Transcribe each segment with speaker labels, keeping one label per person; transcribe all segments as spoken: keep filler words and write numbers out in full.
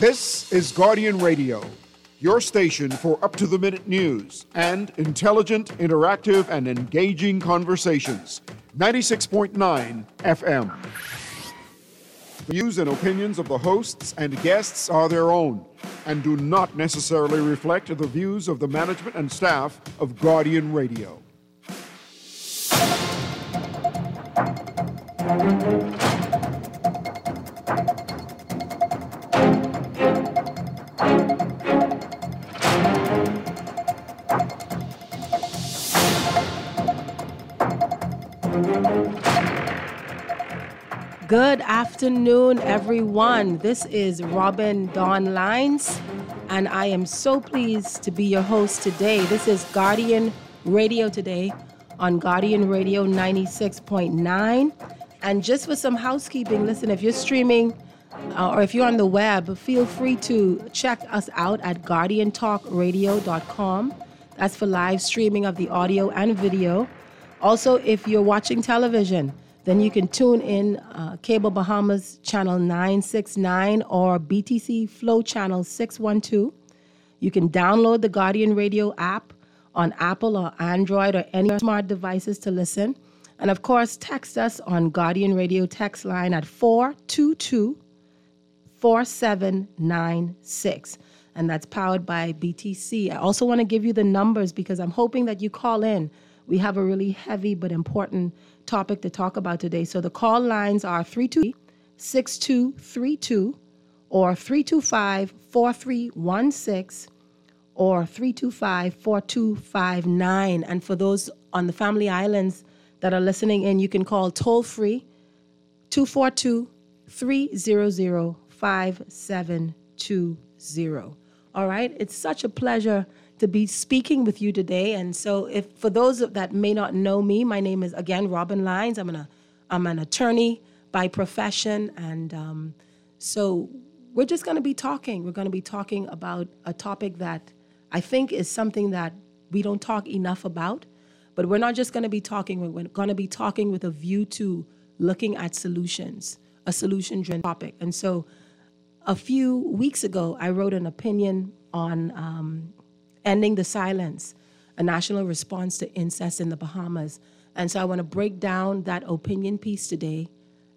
Speaker 1: This is Guardian Radio, your station for up-to-the-minute news and intelligent, interactive, and engaging conversations. ninety-six point nine F M. The views and opinions of the hosts and guests are their own and do not necessarily reflect the views of the management and staff of Guardian Radio.
Speaker 2: Good afternoon, everyone. This is Robin Dawn Lines, and I am so pleased to be your host today. This is Guardian Radio today on Guardian Radio ninety-six point nine. And just for some housekeeping, listen, if you're streaming uh, or if you're on the web, feel free to check us out at guardian talk radio dot com. That's for live streaming of the audio and video. Also, if you're watching television, then you can tune in uh, Cable Bahamas channel nine sixty-nine or B T C Flow channel six twelve. You can download the Guardian Radio app on Apple or Android or any smart devices to listen. And of course, text us on Guardian Radio text line at four two two, four seven nine six. And that's powered by B T C. I also want to give you the numbers because I'm hoping that you call in. We have a really heavy but important topic to talk about today. So the call lines are three two three, six two three two or three two five, four three one six or three two five, four two five nine. And for those on the Family Islands that are listening in, you can call toll free two four two, three zero zero, five seven two zero. All right. It's such a pleasure to be speaking with you today. And so if for those that may not know me, my name is, again, Robin Lines. I'm an, I'm an attorney by profession. And um, so we're just going to be talking. We're going to be talking about a topic that I think is something that we don't talk enough about. But we're not just going to be talking. We're going to be talking with a view to looking at solutions, a solution-driven topic. And so a few weeks ago, I wrote an opinion on um, Ending the Silence, a national response to incest in the Bahamas. And so I want to break down that opinion piece today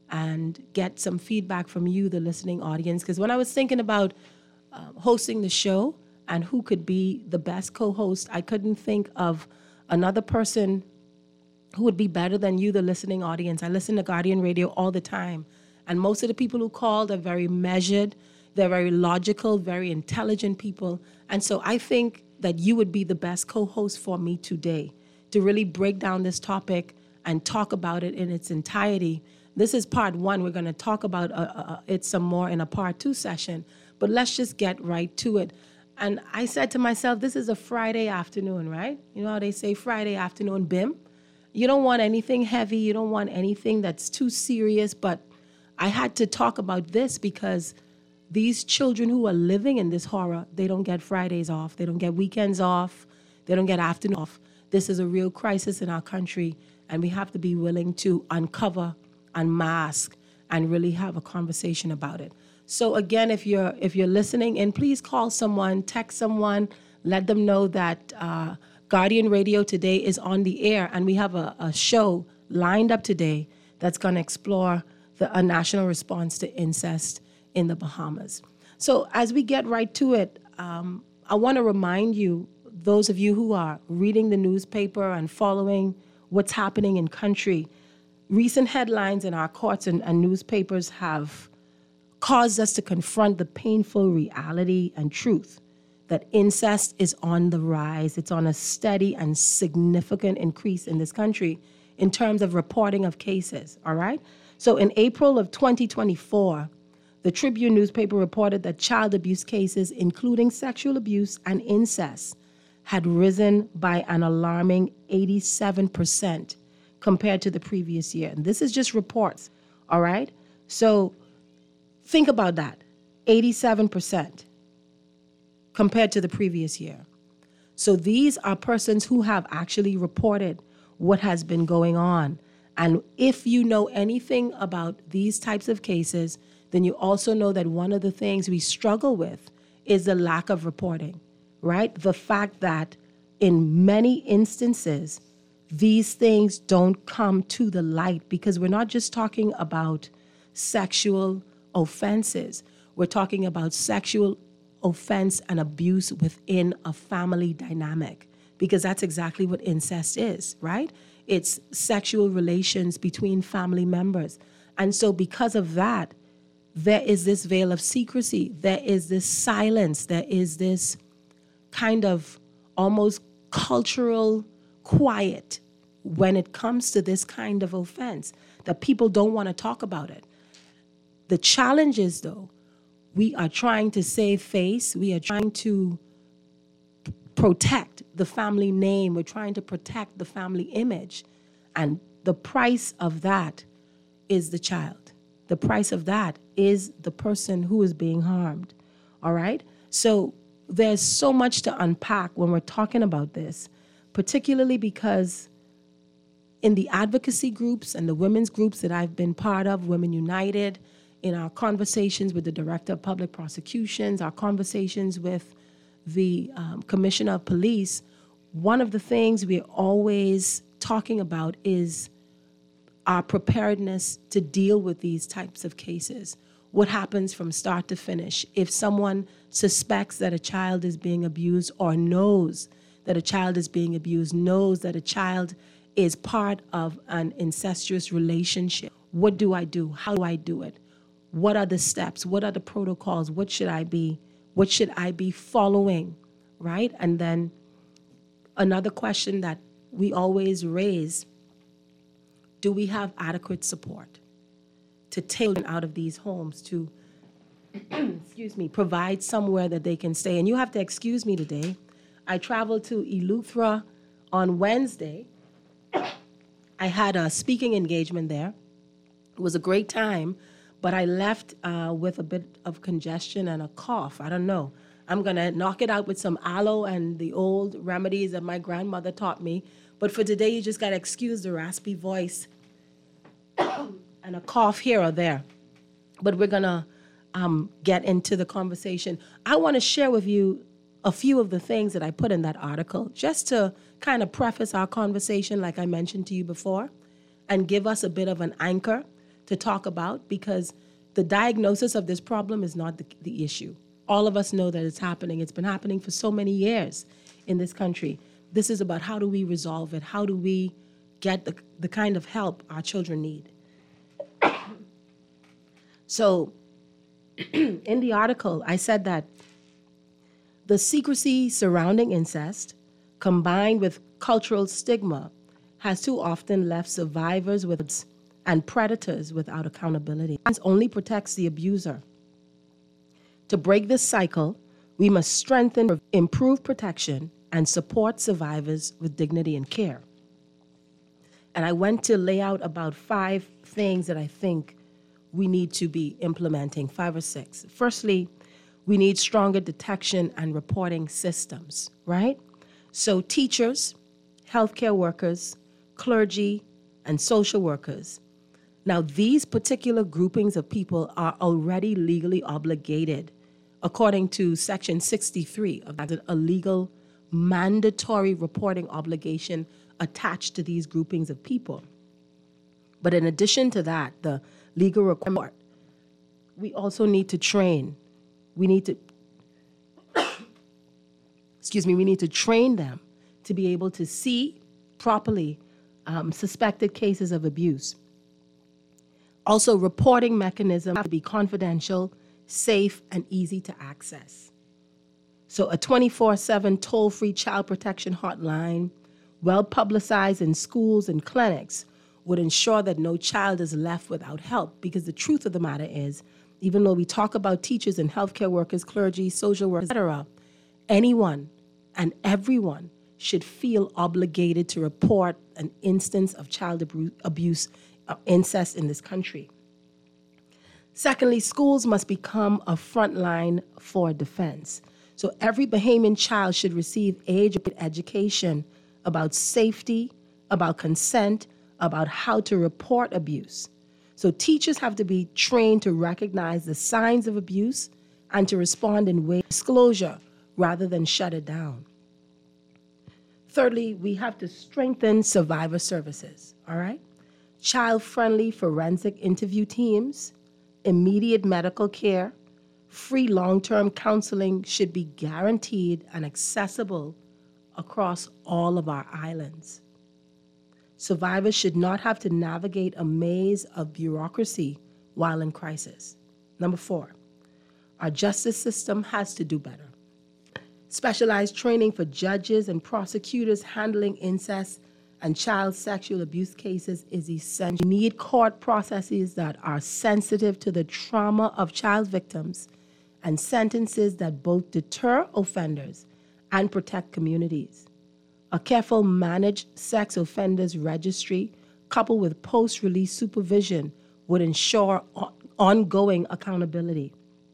Speaker 2: and get some feedback from you, the listening audience. Because when I was thinking about uh, hosting the show and who could be the best co-host, I couldn't think of another person who would be better than you, the listening audience. I listen to Guardian Radio all the time. And most of the people who called are very measured. They're very logical, very intelligent people. And so I think that you would be the best co-host for me today to really break down this topic and talk about it in its entirety. This is part one. We're going to talk about uh, uh, it some more in a part two session, but let's just get right to it. And I said to myself, this is a Friday afternoon, right? You know how they say Friday afternoon, B I M? You don't want anything heavy. You don't want anything that's too serious, but I had to talk about this because these children who are living in this horror, they don't get Fridays off. They don't get weekends off. They don't get afternoon off. This is a real crisis in our country, and we have to be willing to uncover, unmask, and really have a conversation about it. So again, if you're if you're listening in, please call someone, text someone, let them know that uh, Guardian Radio today is on the air, and we have a, a show lined up today that's going to explore the, a national response to incest in the Bahamas. So as we get right to it, um, I want to remind you, those of you who are reading the newspaper and following what's happening in country, recent headlines in our courts and, and newspapers have caused us to confront the painful reality and truth that incest is on the rise. It's on a steady and significant increase in this country in terms of reporting of cases, all right? So in April of twenty twenty-four, the Tribune newspaper reported that child abuse cases, including sexual abuse and incest, had risen by an alarming eighty-seven percent compared to the previous year. And this is just reports, all right? So think about that, eighty-seven percent compared to the previous year. So these are persons who have actually reported what has been going on. And if you know anything about these types of cases, then you also know that one of the things we struggle with is the lack of reporting, right? The fact that in many instances, these things don't come to the light because we're not just talking about sexual offenses. We're talking about sexual offense and abuse within a family dynamic, because that's exactly what incest is, right? It's sexual relations between family members. And so because of that, there is this veil of secrecy. There is this silence. There is this kind of almost cultural quiet when it comes to this kind of offense, that people don't want to talk about it. The challenge is, though, we are trying to save face. We are trying to p- protect the family name. We're trying to protect the family image. And the price of that is the child. The price of that is the person who is being harmed. All right? So there's so much to unpack when we're talking about this, particularly because in the advocacy groups and the women's groups that I've been part of, Women United, in our conversations with the Director of Public Prosecutions, our conversations with the um, Commissioner of Police, one of the things we're always talking about is our preparedness to deal with these types of cases. What happens from start to finish? If someone suspects that a child is being abused or knows that a child is being abused, knows that a child is part of an incestuous relationship, what do I do? How do I do it? What are the steps? What are the protocols? What should I be? What should I be following, right? And then another question that we always raise, do we have adequate support to take them out of these homes, to, excuse me, provide somewhere that they can stay? And you have to excuse me today. I traveled to Eleuthera on Wednesday. I had a speaking engagement there. It was a great time, but I left uh, with a bit of congestion and a cough. I don't know. I'm going to knock it out with some aloe and the old remedies that my grandmother taught me. But for today, you just got to excuse the raspy voice and a cough here or there. But we're going to um, get into the conversation. I want to share with you a few of the things that I put in that article, just to kind of preface our conversation, like I mentioned to you before, and give us a bit of an anchor to talk about, because the diagnosis of this problem is not the, the issue. All of us know that it's happening. It's been happening for so many years in this country. This is about how do we resolve it? How do we get the, the kind of help our children need? So in the article, I said that the secrecy surrounding incest, combined with cultural stigma, has too often left survivors with and predators without accountability. It only protects the abuser. To break this cycle, we must strengthen, improve protection, and support survivors with dignity and care. And I went to lay out about five things that I think we need to be implementing, five or six. Firstly, we need stronger detection and reporting systems, right? So teachers, healthcare workers, clergy, and social workers. Now, these particular groupings of people are already legally obligated, according to Section sixty-three of that, a legal mandatory reporting obligation attached to these groupings of people. But in addition to that, the legal requirement, we also need to train. We need to, excuse me, we need to train them to be able to see properly um, suspected cases of abuse. Also, reporting mechanisms have to be confidential, safe, and easy to access. So a twenty-four seven toll-free child protection hotline, well-publicized in schools and clinics, would ensure that no child is left without help. Because the truth of the matter is, even though we talk about teachers and healthcare workers, clergy, social workers, et cetera, anyone and everyone should feel obligated to report an instance of child abu- abuse, uh, incest in this country. Secondly, schools must become a front line for defense. So every Bahamian child should receive age-appropriate education about safety, about consent, about how to report abuse. So teachers have to be trained to recognize the signs of abuse and to respond in ways of disclosure rather than shut it down. Thirdly, we have to strengthen survivor services, all right? Child-friendly forensic interview teams, immediate medical care, free long-term counseling should be guaranteed and accessible across all of our islands. Survivors should not have to navigate a maze of bureaucracy while in crisis. Number four, our justice system has to do better. Specialized training for judges and prosecutors handling incest and child sexual abuse cases is essential. We need court processes that are sensitive to the trauma of child victims and sentences that both deter offenders and protect communities. A careful managed sex offenders registry coupled with post-release supervision would ensure ongoing accountability.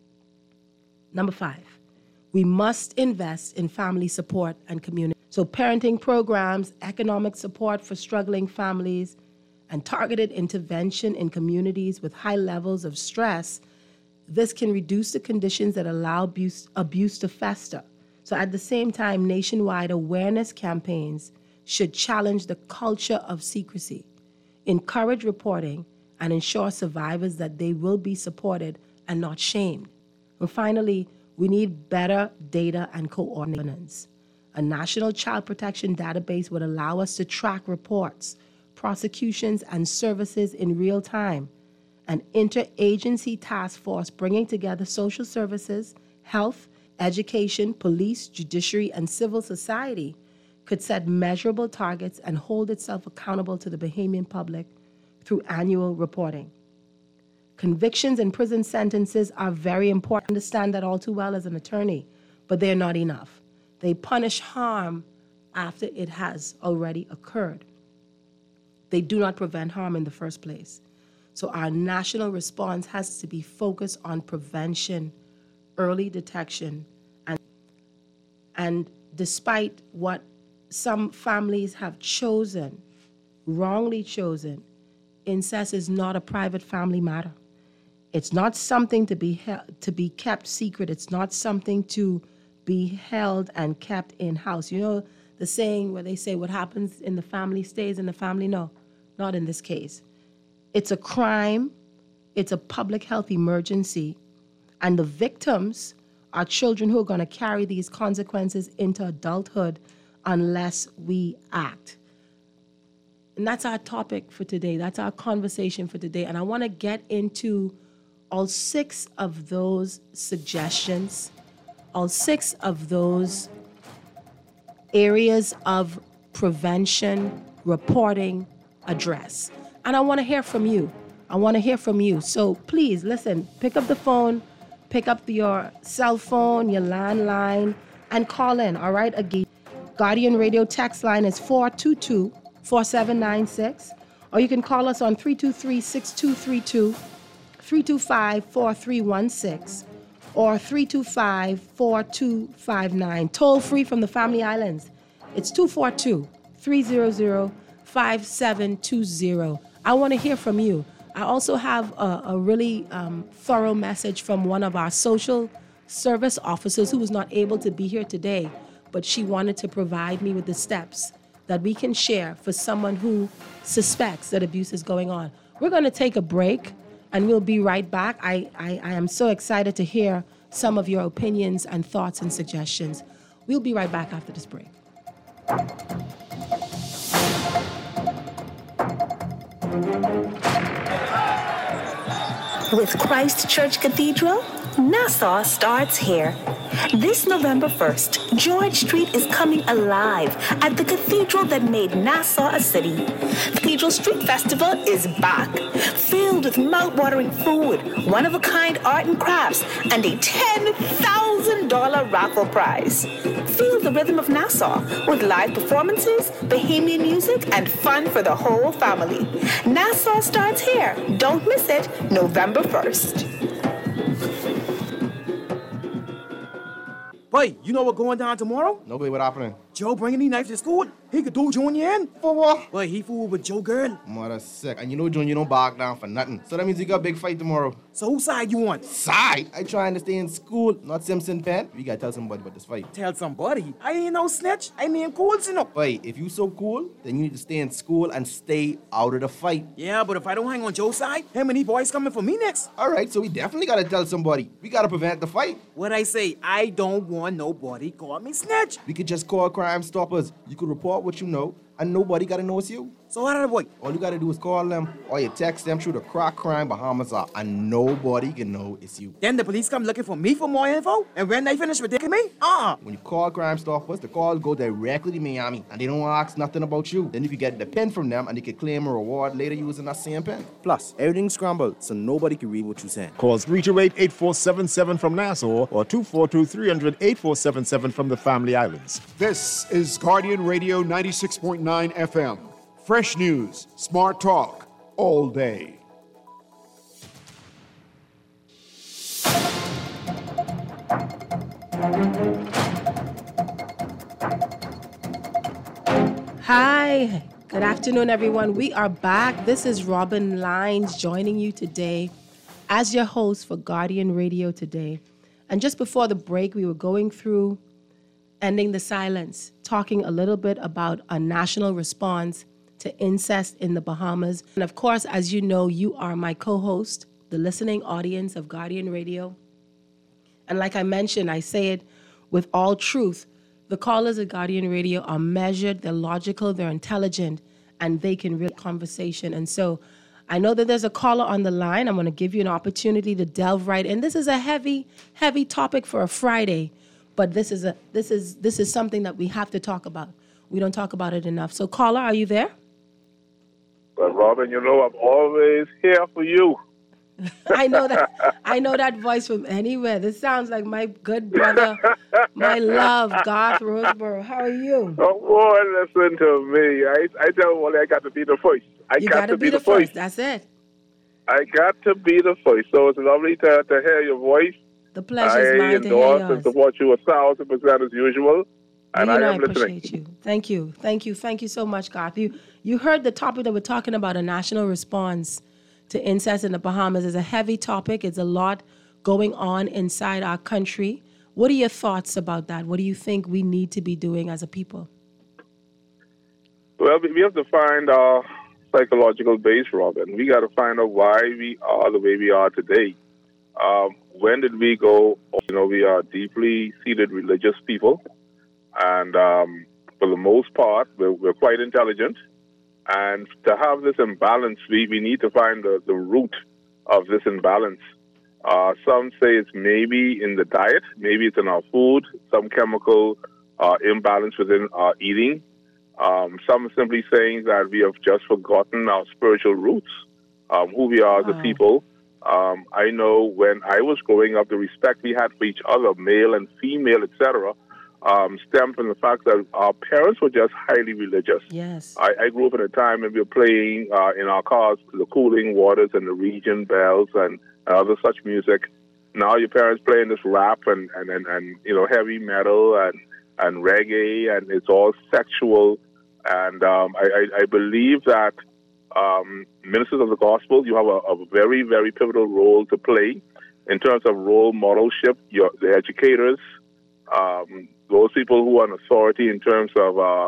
Speaker 2: Number five, we must invest in family support and community. So parenting programs, economic support for struggling families, and targeted intervention in communities with high levels of stress, this can reduce the conditions that allow abuse, abuse to fester. So at the same time, nationwide awareness campaigns should challenge the culture of secrecy, encourage reporting, and ensure survivors that they will be supported and not shamed. And finally, we need better data and coordinations. A national child protection database would allow us to track reports, prosecutions, and services in real time. An interagency task force bringing together social services, health, education, police, judiciary, and civil society could set measurable targets and hold itself accountable to the Bahamian public through annual reporting. Convictions and prison sentences are very important. I understand that all too well as an attorney, but they're not enough. They punish harm after it has already occurred. They do not prevent harm in the first place. So our national response has to be focused on prevention, early detection, and, and despite what some families have chosen, wrongly chosen, incest is not a private family matter. It's not something to be he- to be kept secret. It's not something to be held and kept in-house. You know the saying where they say what happens in the family stays in the family? No, not in this case. It's a crime. It's a public health emergency. And the victims are children who are going to carry these consequences into adulthood unless we act. And that's our topic for today. That's our conversation for today. And I want to get into all six of those suggestions, all six of those areas of prevention, reporting, address. And I want to hear from you. I want to hear from you. So please, listen, pick up the phone, pick up your cell phone, your landline, and call in, all right? Again, Guardian Radio text line is four two two, four seven nine six, or you can call us on three two three, six two three two, three two five, four three one six, or three two five, four two five nine. Toll free from the Family Islands. It's two four two, three zero zero, five seven two zero. I want to hear from you. I also have a, a really um, thorough message from one of our social service officers who was not able to be here today, but she wanted to provide me with the steps that we can share for someone who suspects that abuse is going on. We're going to take a break, and we'll be right back. I, I, I am so excited to hear some of your opinions and thoughts and suggestions. We'll be right back after this break.
Speaker 3: With Christ Church Cathedral, Nassau starts here. This November first, George Street is coming alive at the cathedral that made Nassau a city. The Cathedral Street Festival is back, filled with mouth-watering food, one-of-a-kind art and crafts, and a ten thousand dollars raffle prize. Feel the rhythm of Nassau with live performances, Bahamian music, and fun for the whole family. Nassau starts here. Don't miss it, November first.
Speaker 4: Boy, you know what's going down tomorrow?
Speaker 5: Nobody what happening?
Speaker 4: Joe bringing the knife to school, he could do Junior in.
Speaker 5: For what?
Speaker 4: But he fooled with Joe girl.
Speaker 5: Mother sick. And you know Junior don't back down for nothing. So that means you got a big fight tomorrow.
Speaker 4: So whose side you want?
Speaker 5: Side? I trying to stay in school, not Simpson Pen. We gotta tell somebody about this fight.
Speaker 4: Tell somebody? I ain't no snitch. I mean cool, you know.
Speaker 5: Wait, if you so cool, then you need to stay in school and stay out of the fight.
Speaker 4: Yeah, but if I don't hang on Joe's side, him and he boys coming for me next.
Speaker 5: All right, so we definitely gotta tell somebody. We gotta prevent the fight.
Speaker 4: What I say, I don't want nobody call me snitch.
Speaker 5: We could just call Crime Stoppers. You could report what you know, and nobody gotta know it's you.
Speaker 4: So how did I boy?
Speaker 5: All you gotta do is call them, or you text them through the Crack Crime Bahamas app, and nobody can know it's you.
Speaker 4: Then the police come looking for me for more info, and when they finish with taking me, uh-uh.
Speaker 5: When you call Crime Stoppers, the calls go directly to Miami, and they don't ask nothing about you. Then you can get the pen from them, and they can claim a reward later using that same pen.
Speaker 6: Plus, everything's scrambled, so nobody can read what you're saying.
Speaker 7: Call three two eight, eight four seven seven from Nassau or two four two, three hundred, eight four seven seven from the Family Islands.
Speaker 1: This is Guardian Radio ninety-six point nine F M. Fresh news, smart talk, all day.
Speaker 2: Hi, good afternoon, everyone. We are back. This is Robin Lines joining you today as your host for Guardian Radio Today. And just before the break, we were going through Ending the Silence, talking a little bit about a national response to incest in the Bahamas. And of course, as you know, you are my co-host, the listening audience of Guardian Radio. And like I mentioned, I say it with all truth. The callers at Guardian Radio are measured, they're logical, they're intelligent, and they can read conversation. And so I know that there's a caller on the line. I'm going to give you an opportunity to delve right in. This is a heavy, heavy topic for a Friday, but this is a this is this is something that we have to talk about. We don't talk about it enough. So caller, are you there?
Speaker 8: But Robin, you know I'm always here for you.
Speaker 2: I know that. I know that voice from anywhere. This sounds like my good brother, my love, Garth Roseborough. How are you?
Speaker 8: Oh, boy, listen to me. I I tell you, I got to be the first. I
Speaker 2: you
Speaker 8: got
Speaker 2: gotta
Speaker 8: to
Speaker 2: be,
Speaker 8: be
Speaker 2: the,
Speaker 8: the
Speaker 2: first.
Speaker 8: first.
Speaker 2: That's it.
Speaker 8: I got to be the first. So it's lovely to, to hear your voice.
Speaker 2: The pleasure's
Speaker 8: I
Speaker 2: mine to hear
Speaker 8: endorse
Speaker 2: yours.
Speaker 8: and support you a thousand percent as usual. And
Speaker 2: you know,
Speaker 8: I
Speaker 2: I
Speaker 8: am
Speaker 2: appreciate
Speaker 8: listening.
Speaker 2: you. Thank you. Thank you. Thank you so much, Garth. You, you heard the topic that we're talking about, a national response to incest in the Bahamas. It's a heavy topic. It's a lot going on inside our country. What are your thoughts about that? What do you think we need to be doing as a people?
Speaker 8: Well, we have to find our psychological base, Robin. We got to find out why we are the way we are today. Um, when did we go? You know, we are deeply seated religious people, and um, for the most part, we're, we're quite intelligent. And to have this imbalance, we, we need to find the, the root of this imbalance. Uh, some say it's maybe in the diet, maybe it's in our food, some chemical uh, imbalance within our eating. Um, some are simply saying that we have just forgotten our spiritual roots, um, who we are as
Speaker 2: Wow.
Speaker 8: a people. Um, I know when I was growing up, the respect we had for each other, male and female, et cetera, um, stemmed from the fact that our parents were just highly religious.
Speaker 2: Yes.
Speaker 8: I, I grew up in a time when we were playing uh, in our cars the Cooling Waters and the Region Bells and, and other such music. Now your parents playing this rap and, and, and, and you know heavy metal and, and reggae, and it's all sexual. And um, I, I, I believe that um, ministers of the gospel, you have a, a very, very pivotal role to play in terms of role modelship. Your, the educators, um, those people who are in authority in terms of uh,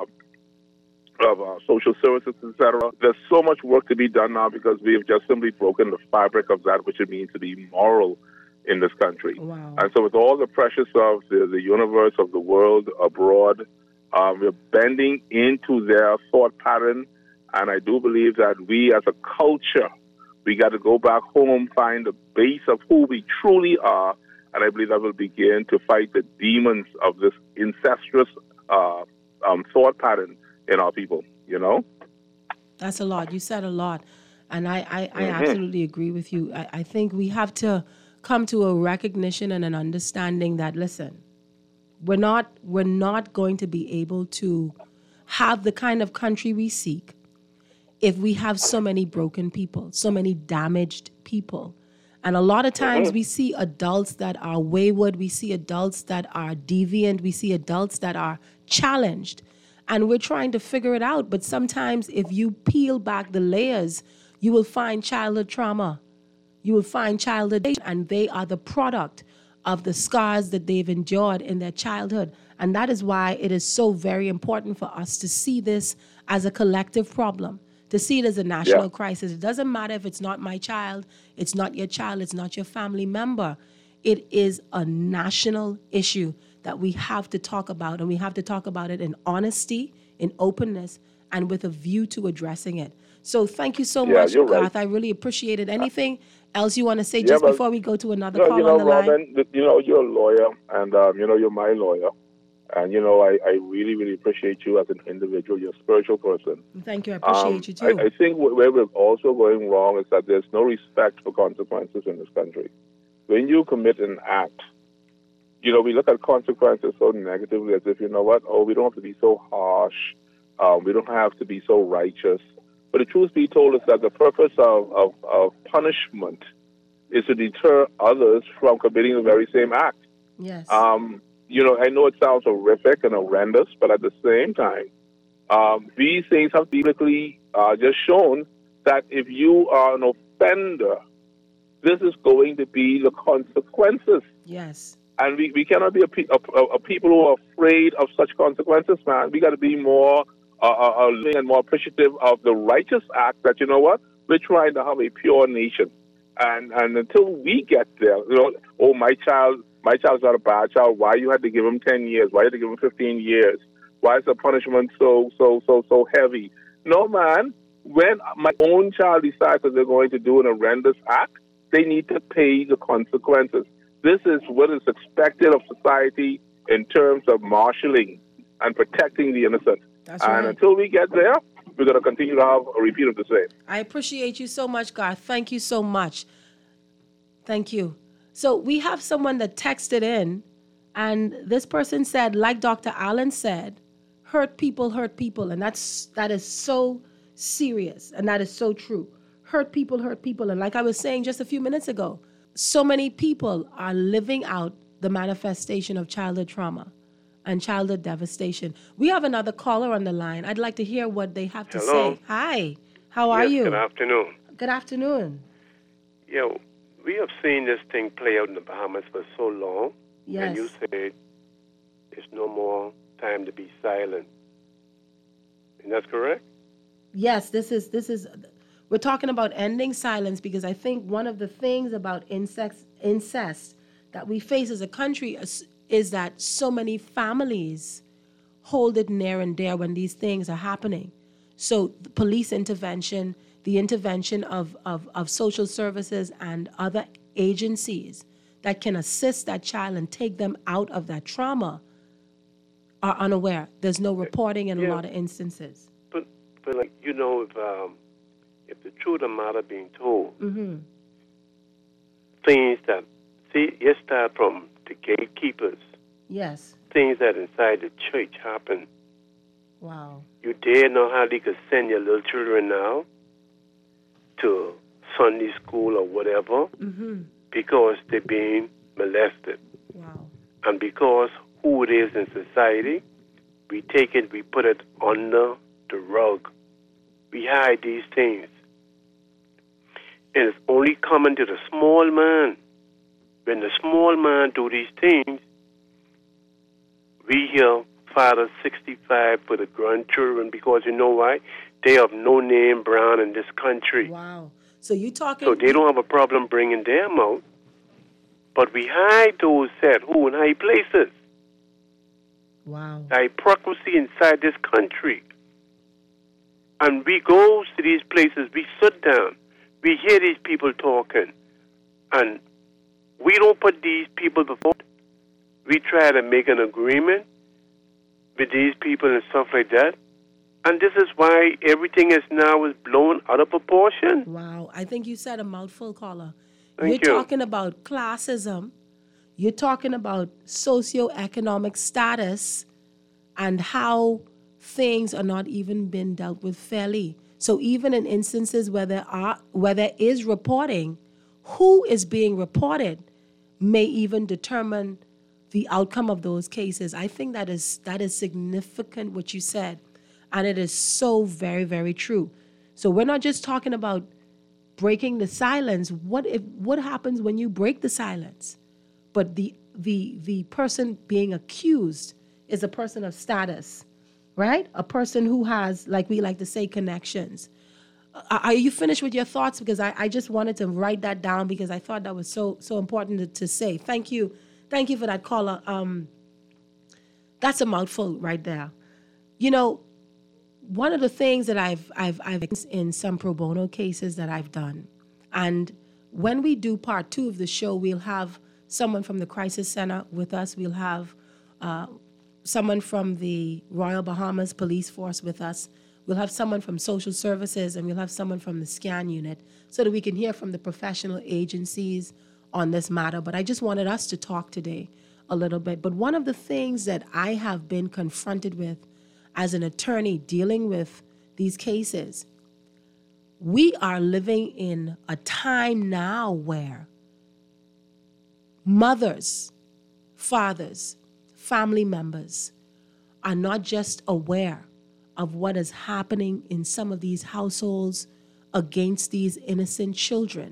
Speaker 8: of uh, social services, et cetera. There's so much work to be done now because we have just simply broken the fabric of that which it means to be moral in this country.
Speaker 2: Wow.
Speaker 8: And so with all the pressures of the, the universe, of the world abroad, um, we're bending into their thought pattern. And I do believe that we as a culture, we got to go back home, find the base of who we truly are. And I believe that will begin to fight the demons of this incestuous uh, um, thought pattern in our people, you know?
Speaker 2: That's a lot. You said a lot. And I, I, I
Speaker 8: Mm-hmm.
Speaker 2: absolutely agree with you. I, I think we have to come to a recognition and an understanding that, listen, we're not we're not going to be able to have the kind of country we seek if we have so many broken people, so many damaged people. And a lot of times we see adults that are wayward, we see adults that are deviant, we see adults that are challenged, and we're trying to figure it out. But sometimes if you peel back the layers, you will find childhood trauma. You will find childhood, and they are the product of the scars that they've endured in their childhood. And that is why it is so very important for us to see this as a collective problem, to see it as a national yeah. crisis. It doesn't matter if it's not my child, it's not your child, it's not your family member. It is a national issue that we have to talk about, and we have to talk about it in honesty, in openness, and with a view to addressing it. So thank you so
Speaker 8: yeah,
Speaker 2: much, Garth.
Speaker 8: Right.
Speaker 2: I really appreciate it. Anything else you want to say
Speaker 8: yeah,
Speaker 2: just
Speaker 8: but,
Speaker 2: before we go to another
Speaker 8: no,
Speaker 2: call
Speaker 8: you know,
Speaker 2: on the
Speaker 8: Robin,
Speaker 2: line?
Speaker 8: You know, you're a lawyer, and, um, you know, you're my lawyer. And, you know, I, I really, really appreciate you as an individual. You're a spiritual person.
Speaker 2: Thank you. I appreciate
Speaker 8: um,
Speaker 2: you, too.
Speaker 8: I, I think where we're also going wrong is that there's no respect for consequences in this country. When you commit an act, you know, we look at consequences so negatively as if, you know what, oh, we don't have to be so harsh. Um, we don't have to be so righteous. But the truth be told is that the purpose of, of, of punishment is to deter others from committing the very same act.
Speaker 2: Yes.
Speaker 8: Um, you know, I know it sounds horrific and horrendous, but at the same time, um, these things have biblically uh, just shown that if you are an offender, this is going to be the consequences.
Speaker 2: Yes.
Speaker 8: And we, we cannot be a, pe- a, a people who are afraid of such consequences, man. We got to be more uh, uh, living and more appreciative of the righteous act that, you know what, we're trying to have a pure nation. And and until we get there, you know, oh, my child, my child's not a bad child. Why you had to give him ten years? Why you had to give him fifteen years? Why is the punishment so, so, so, so heavy? No, man. When my own child decides that they're going to do an horrendous act, they need to pay the consequences. This is what is expected of society in terms of marshalling and protecting the innocent.
Speaker 2: That's
Speaker 8: and
Speaker 2: right.
Speaker 8: until we get there, we're going to continue to have a repeat of the same.
Speaker 2: I appreciate you so much, Garth. Thank you so much. Thank you. So we have someone that texted in, and this person said, like Doctor Allen said, hurt people hurt people. And that's that is so serious, and that is so true. Hurt people hurt people. And like I was saying just a few minutes ago, so many people are living out the manifestation of childhood trauma and childhood devastation. We have another caller on the line. I'd like to hear what they have to
Speaker 9: Hello.
Speaker 2: say. Hi, how are
Speaker 9: yes,
Speaker 2: you?
Speaker 9: Good afternoon.
Speaker 2: Good afternoon.
Speaker 9: Yeah, we have seen this thing play out in the Bahamas for so long.
Speaker 2: Yes.
Speaker 9: And you said there's no more time to be silent. And that's correct?
Speaker 2: Yes, this is this is we're talking about ending silence, because I think one of the things about incest, incest that we face as a country is, is that so many families hold it near and dear when these things are happening. So the police intervention, the intervention of, of, of social services and other agencies that can assist that child and take them out of that trauma are unaware. There's no reporting in
Speaker 9: yeah.
Speaker 2: a lot of instances.
Speaker 9: But, but like, you know, if... Um, If the truth of the matter being told,
Speaker 2: Mm-hmm.
Speaker 9: things that, see, it start from the gatekeepers.
Speaker 2: Yes.
Speaker 9: Things that inside the church happen.
Speaker 2: Wow.
Speaker 9: You dare know how they could send your little children now to Sunday school or whatever
Speaker 2: Mm-hmm.
Speaker 9: because they're being molested.
Speaker 2: Wow.
Speaker 9: And because who it is in society, we take it, we put it under the rug. We hide these things. And it's only coming to the small man. When the small man do these things, we hear Father sixty-five for the grandchildren, because you know why? They have no name brown in this country.
Speaker 2: Wow. So you talking...
Speaker 9: So they don't have a problem bringing them out. But we hide those said who in high places.
Speaker 2: Wow.
Speaker 9: The hypocrisy inside this country. And we go to these places, we sit down, we hear these people talking, and we don't put these people before. We try to make an agreement with these people and stuff like that. And this is why everything is now is blown out of proportion.
Speaker 2: Wow. I think you said a mouthful, caller.
Speaker 9: Thank
Speaker 2: You're
Speaker 9: you.
Speaker 2: talking about classism. You're talking about socioeconomic status and how things are not even being dealt with fairly. So even in instances where there are where there is reporting, who is being reported may even determine the outcome of those cases. I think that is that is significant what you said, and it is so very, very true. So we're not just talking about breaking the silence. What if what happens when you break the silence? But the the the person being accused is a person of status, right? A person who has, like we like to say, connections. Are you finished with your thoughts? Because I, I just wanted to write that down because I thought that was so so important to, to say. Thank you. Thank you for that, caller. Um, that's a mouthful right there. You know, one of the things that I've I've I've in some pro bono cases that I've done, and when we do part two of the show, we'll have someone from the Crisis Center with us. We'll have uh, someone from the Royal Bahamas Police Force with us. We'll have someone from social services, and we'll have someone from the SCAN unit so that we can hear from the professional agencies on this matter. But I just wanted us to talk today a little bit. But one of the things that I have been confronted with as an attorney dealing with these cases, we are living in a time now where mothers, fathers, family members are not just aware of what is happening in some of these households against these innocent children.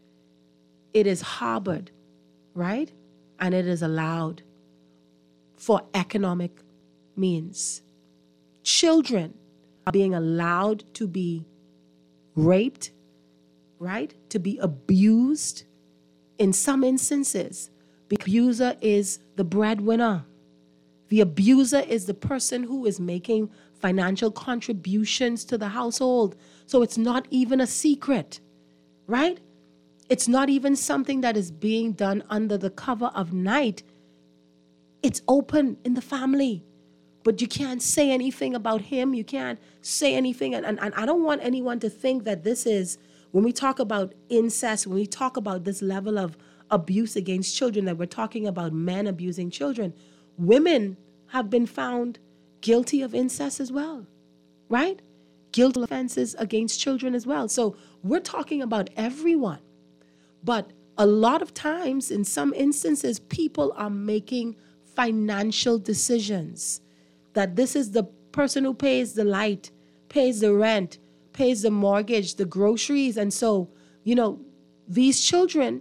Speaker 2: It is harbored, right? And it is allowed for economic means. Children are being allowed to be raped, right? To be abused. In some instances, the abuser is the breadwinner. The abuser is the person who is making financial contributions to the household. So it's not even a secret, right? It's not even something that is being done under the cover of night. It's open in the family. But you can't say anything about him. You can't say anything. And, and, and I don't want anyone to think that this is, when we talk about incest, when we talk about this level of abuse against children, that we're talking about men abusing children. Women have been found guilty of incest as well, right? Guilty offenses against children as well. So we're talking about everyone. But a lot of times, in some instances, people are making financial decisions. That this is the person who pays the light, pays the rent, pays the mortgage, the groceries. And so, you know, these children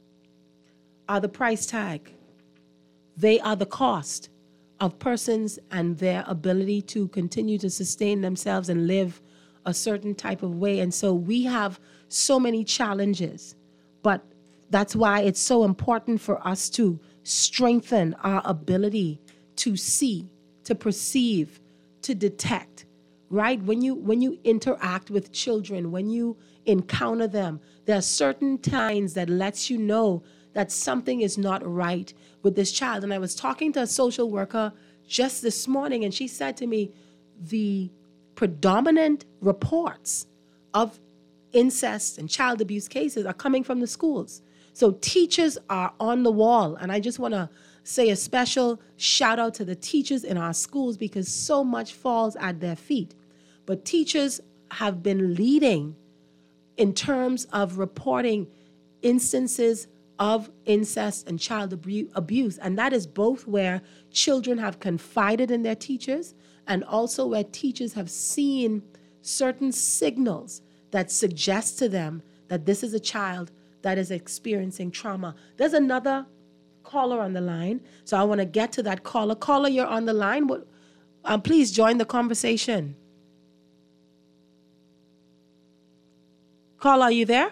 Speaker 2: are the price tag. They are the cost of persons and their ability to continue to sustain themselves and live a certain type of way. And so we have so many challenges, but that's why it's so important for us to strengthen our ability to see, to perceive, to detect, right? When you when you interact with children, when you encounter them, there are certain times that lets you know that something is not right with this child. And I was talking to a social worker just this morning, and she said to me, the predominant reports of incest and child abuse cases are coming from the schools. So teachers are on the wall. And I just want to say a special shout out to the teachers in our schools because so much falls at their feet. But teachers have been leading in terms of reporting instances of incest and child abu- abuse. And that is both where children have confided in their teachers and also where teachers have seen certain signals that suggest to them that this is a child that is experiencing trauma. There's another caller on the line, so I want to get to that caller. Caller, you're on the line. What, um, please join the conversation. Caller, are you there?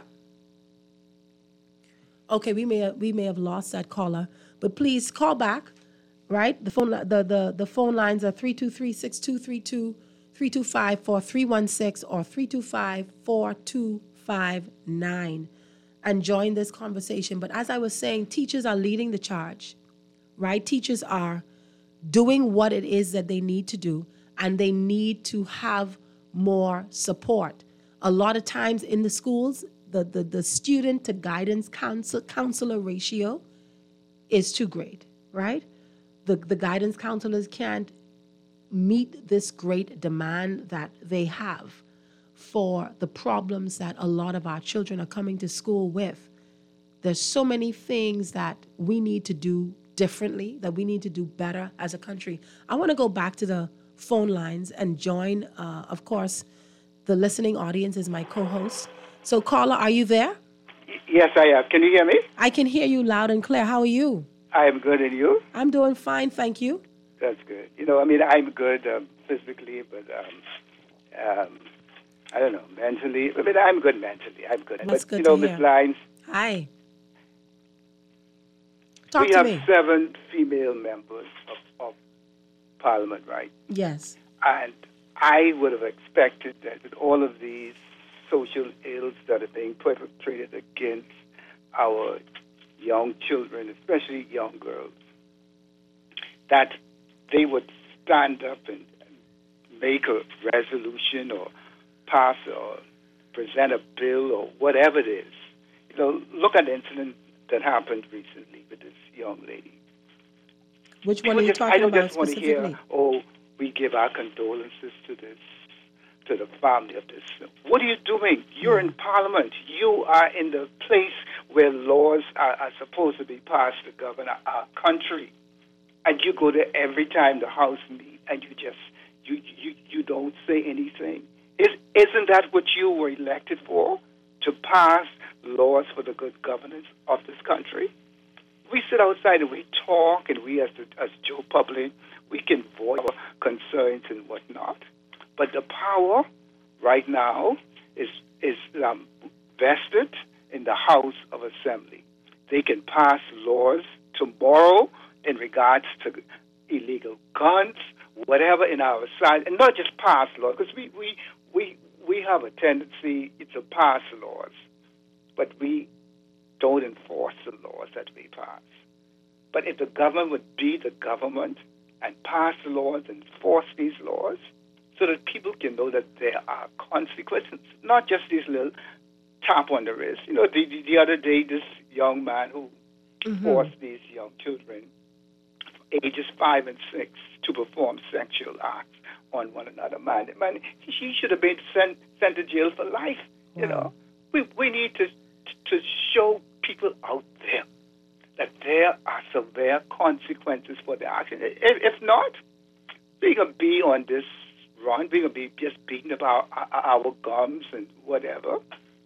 Speaker 2: Okay, we may have, we may have lost that caller, but please call back. Right, the phone the the the phone lines are three two three, six two three two, three two five, four three one six or three two five, four two five nine, and join this conversation. But as I was saying, teachers are leading the charge, right? Teachers are doing what it is that they need to do, and they need to have more support. A lot of times in the schools, the the, the student to guidance counsel, counselor ratio is too great, right? The, the guidance counselors can't meet this great demand that they have for the problems that a lot of our children are coming to school with. There's so many things that we need to do differently, that we need to do better as a country. I want to go back to the phone lines and join, uh, of course, the listening audience is my co-host. So, caller, are you there?
Speaker 10: Yes, I am. Can you hear me?
Speaker 2: I can hear you loud and clear. How are you?
Speaker 10: I am good, and you?
Speaker 2: I'm doing fine, thank you.
Speaker 10: That's good. You know, I mean, I'm good um, physically, but um, um, I don't know, mentally. I mean, I'm good mentally. I'm good.
Speaker 2: That's
Speaker 10: but,
Speaker 2: good
Speaker 10: you know,
Speaker 2: to
Speaker 10: Miss
Speaker 2: hear.
Speaker 10: Lines.
Speaker 2: Hi. Talk
Speaker 10: we
Speaker 2: to
Speaker 10: have
Speaker 2: me.
Speaker 10: seven female members of, of Parliament, right?
Speaker 2: Yes.
Speaker 10: And I would have expected that with all of these social ills that are being perpetrated against our young children, especially young girls, that they would stand up and make a resolution or pass or present a bill or whatever it is. You know, look at the incident that happened recently with this young lady.
Speaker 2: Which one
Speaker 10: People
Speaker 2: are you
Speaker 10: just,
Speaker 2: talking
Speaker 10: I don't
Speaker 2: about
Speaker 10: just want to
Speaker 2: specifically?
Speaker 10: hear, oh, we give our condolences to this, to the family of this. What are you doing? You're in Parliament. You are in the place where laws are, are supposed to be passed to govern our, our country. And you go there every time the House meets, and you just, you, you, you don't say anything. Is, isn't that what you were elected for? To pass laws for the good governance of this country? We sit outside and we talk, and we as the, as Joe Public, we can voice our concerns and whatnot. But the power right now is is um, vested in the House of Assembly. They can pass laws tomorrow in regards to illegal guns, whatever in our side, and not just pass laws, because we, we, we, we have a tendency to pass laws, but we don't enforce the laws that we pass. But if the government would be the government and pass laws and enforce these laws so that people can know that there are consequences, not just these little tap on the wrist. You know, the, the, the other day, this young man who mm-hmm. forced these young children, ages five and six, to perform sexual acts on one another. Man, man, he should have been sent, sent to jail for life. Wow. You know, we we need to to show people out there that there are severe consequences for their action. If, if not, we're going to be on this run. We're going to be just beating up our, our gums and whatever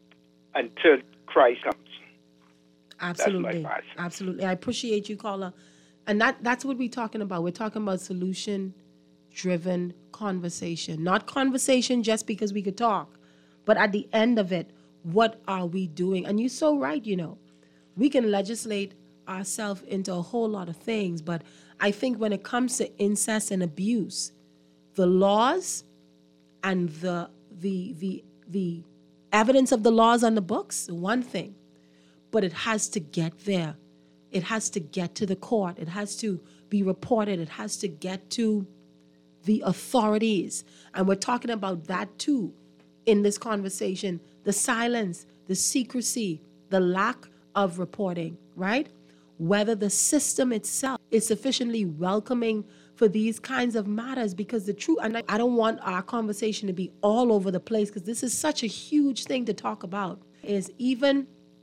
Speaker 10: until Christ comes.
Speaker 2: Absolutely. Absolutely. I appreciate you, caller. And that, that's what we're talking about. We're talking about solution-driven conversation. Not conversation just because we could talk, but at the end of it, what are we doing? And you're so right, you know. We can legislate ourselves into a whole lot of things, but I think when it comes to incest and abuse, the laws and the the the the evidence of the laws on the books, one thing, but it has to get there. It has to get to the court. It has to be reported. It has to get to the authorities. And we're talking about that too in this conversation. The silence, the secrecy, the lack of reporting, right? Whether the system itself is sufficiently welcoming for these kinds of matters, because the truth, and I don't want our conversation to be all over the place, because this is such a huge thing to talk about, is even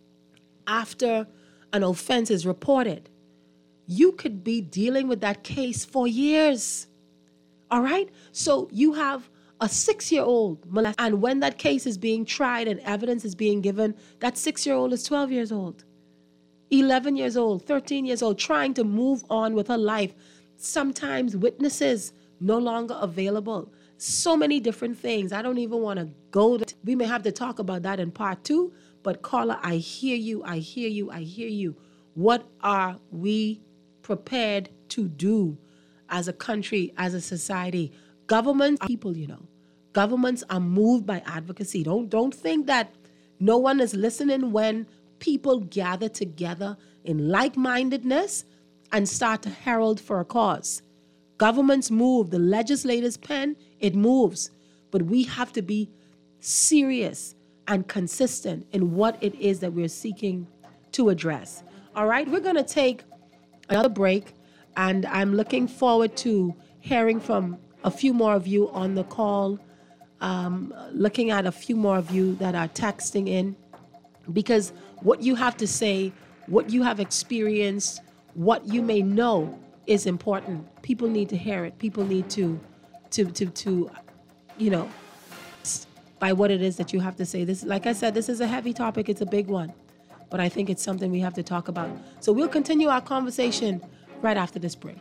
Speaker 2: after an offense is reported, you could be dealing with that case for years. All right? So you have a six-year-old molested, and when that case is being tried and evidence is being given, that six-year-old is twelve years old, eleven years old, thirteen years old, trying to move on with her life. Sometimes witnesses no longer available. So many different things. I don't even want to go to, we may have to talk about that in part two, but caller, I hear you, I hear you, I hear you. What are we prepared to do as a country, as a society? Governments, people, you know, governments are moved by advocacy. Don't, don't think that no one is listening when people gather together in like-mindedness and start to herald for a cause. Governments move, the legislators pen, it moves. But we have to be serious and consistent in what it is that we're seeking to address. All right, we're going to take another break, and I'm looking forward to hearing from a few more of you on the call, um, looking at a few more of you that are texting in, because what you have to say what you have experienced, what you may know is important. People need to hear it. People need to, to, to, to, you know, by what it is that you have to say. This, like I said, this is a heavy topic. It's a big one, but I think it's something we have to talk about. So we'll continue our conversation right after this break.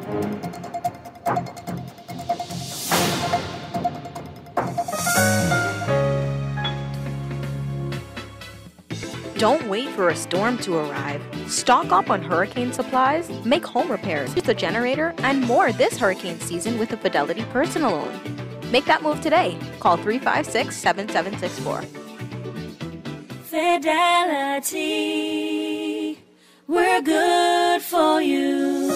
Speaker 11: Don't wait for a storm to arrive. Stock up on hurricane supplies, make home repairs, use a generator, and more this hurricane season with a Fidelity personal loan. Make that move today. Call three five six, seven seven six four.
Speaker 12: Fidelity, we're good for you.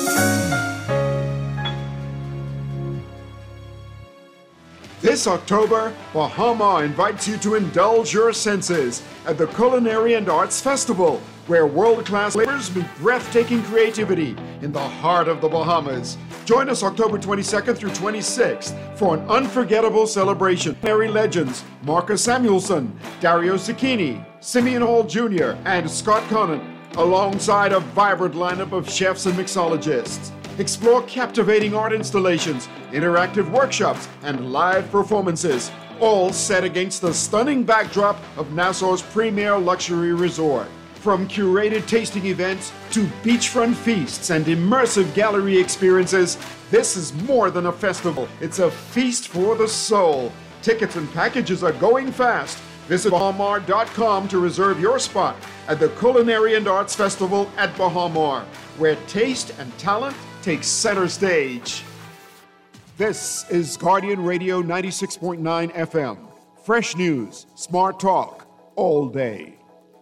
Speaker 1: This October, Bahama invites you to indulge your senses at the Culinary and Arts Festival, where world-class flavors meet breathtaking creativity in the heart of the Bahamas. Join us October twenty-second through twenty-sixth for an unforgettable celebration. Culinary legends Marcus Samuelson, Dario Cicchini, Simeon Hall Junior, and Scott Conant, alongside a vibrant lineup of chefs and mixologists. Explore captivating art installations, interactive workshops, and live performances, all set against the stunning backdrop of Nassau's premier luxury resort. From curated tasting events to beachfront feasts and immersive gallery experiences, this is more than a festival. It's a feast for the soul. Tickets and packages are going fast. Visit Bahamar dot com to reserve your spot at the Culinary and Arts Festival at Bahamar, where taste and talent take center stage. This is Guardian Radio ninety-six point nine F M. Fresh news, smart talk, all day.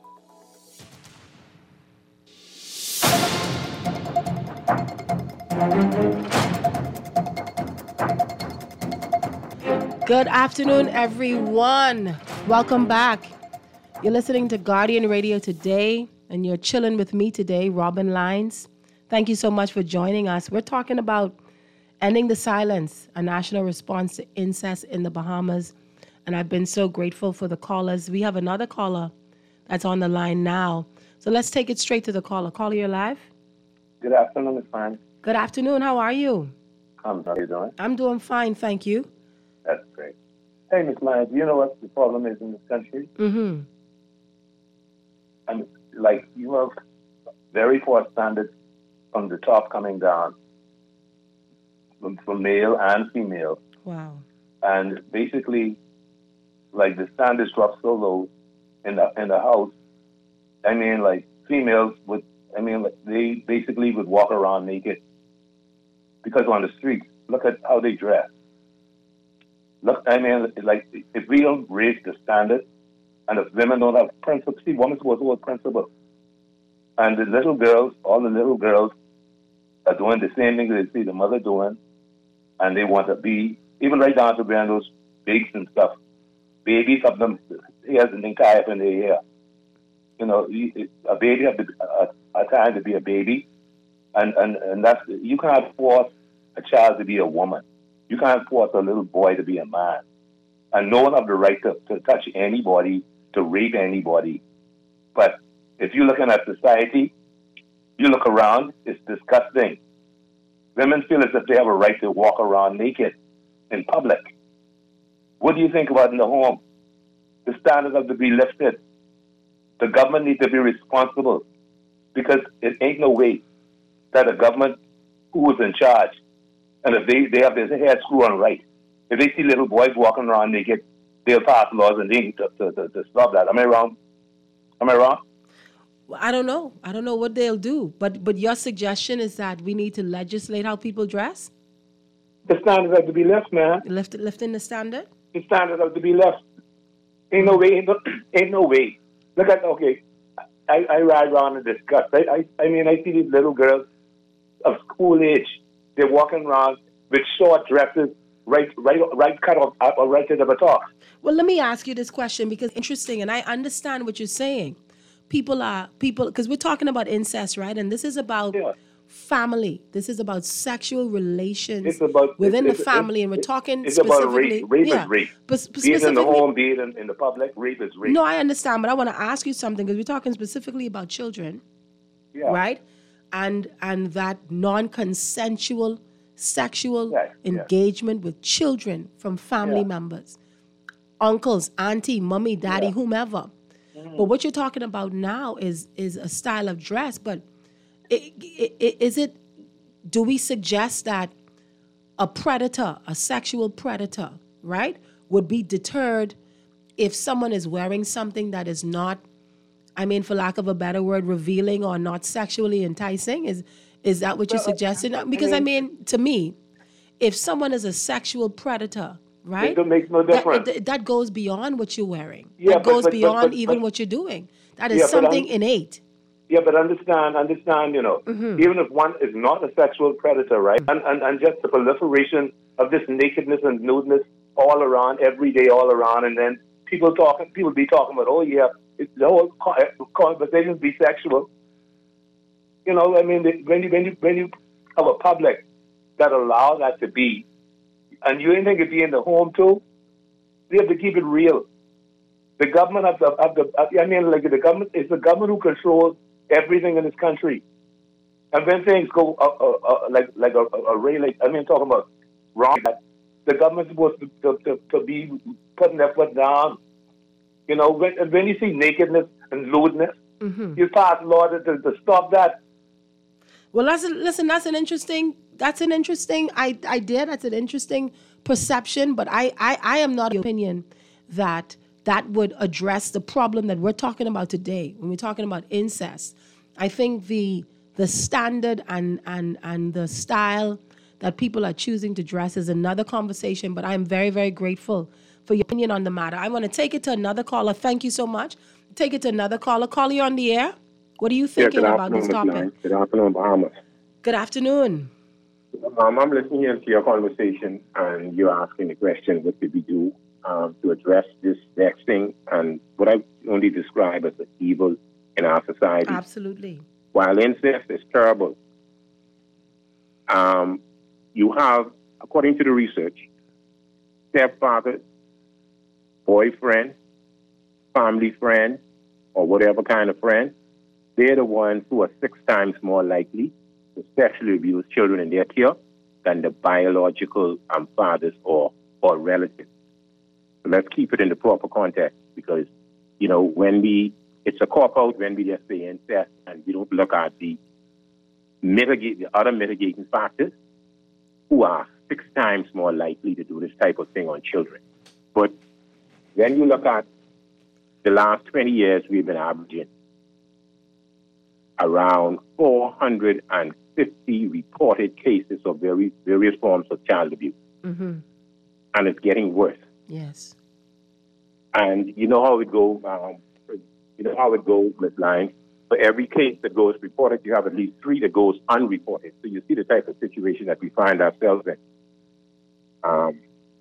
Speaker 2: Good afternoon, everyone. Welcome back. You're listening to Guardian Radio today, and you're chilling with me today, Robin Lines. Thank you so much for joining us. We're talking about ending the silence, a national response to incest in the Bahamas. And I've been so grateful for the callers. We have another caller that's on the line now. So let's take it straight to the caller. Caller, you're live.
Speaker 13: Good afternoon, Miz Fine.
Speaker 2: Good afternoon. How are you?
Speaker 13: Um, how are you doing?
Speaker 2: I'm doing fine, thank you.
Speaker 13: That's great. Hey, Miss Maya, do you know what the problem is in this country?
Speaker 2: Mm-hmm.
Speaker 13: I mean, like, you have very poor standards from the top coming down, from, from male and female.
Speaker 2: Wow.
Speaker 13: And basically, like, the standards drop so low in the in the house. I mean, like, females would, I mean, like, they basically would walk around naked. Because on the street, look at how they dress. Look, I mean, like, if we don't raise the standard, and if women don't have principles, see, women's supposed to have principles. And the little girls, all the little girls, are doing the same thing they see the mother doing, and they want to be, even right down to wearing those wigs and stuff. Babies have them hairs and then tie up in their hair. You know, a baby has a, a time to be a baby, and, and, and that's, you can't force a child to be a woman. You can't force a little boy to be a man. And no one has the right to, to touch anybody, to rape anybody. But if you're looking at society, you look around, it's disgusting. Women feel as if they have a right to walk around naked in public. What do you think about in the home? The standards have to be lifted. The government needs to be responsible, because it ain't no way that a government who is in charge, and if they, they have their head screwed on right, if they see little boys walking around naked, they'll pass laws and they need to, to, to, to stop that. Am I wrong? Am I wrong?
Speaker 2: Well, I don't know. I don't know what they'll do. But but your suggestion is that we need to legislate how people dress?
Speaker 13: The standards have to be left, man.
Speaker 2: Lift, lifting the standard?
Speaker 13: The standards have to be left. Ain't no way. Ain't no, ain't no way. Look at, okay, I, I ride around in disgust. I, I, I mean, I see these little girls of school age. They're walking around with short dresses, right, right, right cut off, or right to the buttocks.
Speaker 2: Well, let me ask you this question, because it's interesting, and I understand what you're saying. People are, people, because we're talking about incest, right? And this is about yeah. family. This is about sexual relations
Speaker 13: it's about,
Speaker 2: within
Speaker 13: it's,
Speaker 2: the family,
Speaker 13: it's,
Speaker 2: and we're talking
Speaker 13: it's
Speaker 2: specifically.
Speaker 13: It's about rape. Rape
Speaker 2: yeah,
Speaker 13: is rape.
Speaker 2: But
Speaker 13: be it in the home, be it in, in the public, rape is rape.
Speaker 2: No, I understand, but I want to ask you something, because we're talking specifically about children.
Speaker 13: Yeah.
Speaker 2: right? And and that non-consensual sexual
Speaker 13: Yes, yes.
Speaker 2: engagement with children from family
Speaker 13: Yeah.
Speaker 2: members, uncles, auntie, mommy, daddy,
Speaker 13: Yeah.
Speaker 2: whomever.
Speaker 13: Mhm.
Speaker 2: But what you're talking about now is is a style of dress. But i- i- i- is it? Do we suggest that a predator, a sexual predator, right, would be deterred if someone is wearing something that is not, I mean, for lack of a better word, revealing or not sexually enticing? Is is that what you're
Speaker 13: Well, uh,
Speaker 2: suggesting?
Speaker 13: I
Speaker 2: Because I
Speaker 13: mean-
Speaker 2: mean, to me, if someone is a sexual predator, right,
Speaker 13: It makes no
Speaker 2: that,
Speaker 13: difference.
Speaker 2: it- that goes beyond what you're wearing.
Speaker 13: Yeah,
Speaker 2: that
Speaker 13: but-
Speaker 2: goes
Speaker 13: but- but-
Speaker 2: beyond
Speaker 13: but-
Speaker 2: even
Speaker 13: but-
Speaker 2: what you're doing. That is
Speaker 13: Yeah, but
Speaker 2: something
Speaker 13: I'm-
Speaker 2: innate.
Speaker 13: Yeah, but understand, understand, you know,
Speaker 2: Mhm.
Speaker 13: even if one is not a sexual predator, right, and, and, and just the proliferation of this nakedness and nudeness all around, every day, all around, and then people talking, people be talking about, oh yeah, it's the whole co- conversation be sexual. You know, I mean, the- when you when you when you have a public that allow that to be, and you ain't think it be in the home too, we have to keep it real. The government of the, of the of, I mean, like the government is the government who controls everything in this country. And when things go uh, uh, uh, like like a, a really, I mean, talking about wrong, the government's supposed to, to, to, to be putting their foot down. You know, when when you see nakedness and lewdness,
Speaker 2: Mhm.
Speaker 13: you pass law to, to, to stop that.
Speaker 2: Well, that's a, listen. That's an interesting. That's an interesting I, idea. That's an interesting perception. But I, I, I am not of the opinion that that would address the problem that we're talking about today. When we're talking about incest, I think the the standard and and and the style that people are choosing to dress is another conversation. But I'm very very grateful for your opinion on the matter. I want to take it to another caller. Thank you so much. Take it to another caller. Caller, you're on the air. What are you thinking
Speaker 14: yeah,
Speaker 2: about this topic?
Speaker 14: Nine. Good afternoon, Bahamas.
Speaker 2: Good afternoon.
Speaker 14: Um, I'm listening here to your conversation, and you're asking the question, what did we do um, to address this vexing and what I only describe as an evil in our society?
Speaker 2: Absolutely.
Speaker 14: While incest is terrible, um, you have, according to the research, stepfather, boyfriend, family friend, or whatever kind of friend, they're the ones who are six times more likely to sexually abuse children in their care than the biological um, fathers or, or relatives. So let's keep it in the proper context because, you know, when we, it's a cop-out when we just say incest and we don't look at the mitigate, the other mitigating factors who are six times more likely to do this type of thing on children. But when you look at the last twenty years, we've been averaging around four hundred fifty reported cases of very, various forms of child abuse.
Speaker 2: Mm-hmm.
Speaker 14: And it's getting worse.
Speaker 2: Yes.
Speaker 14: And you know how it goes, um, you know how it goes, Miz Lyons. For every case that goes reported, you have at least three that goes unreported. So you see the type of situation that we find ourselves in. Um,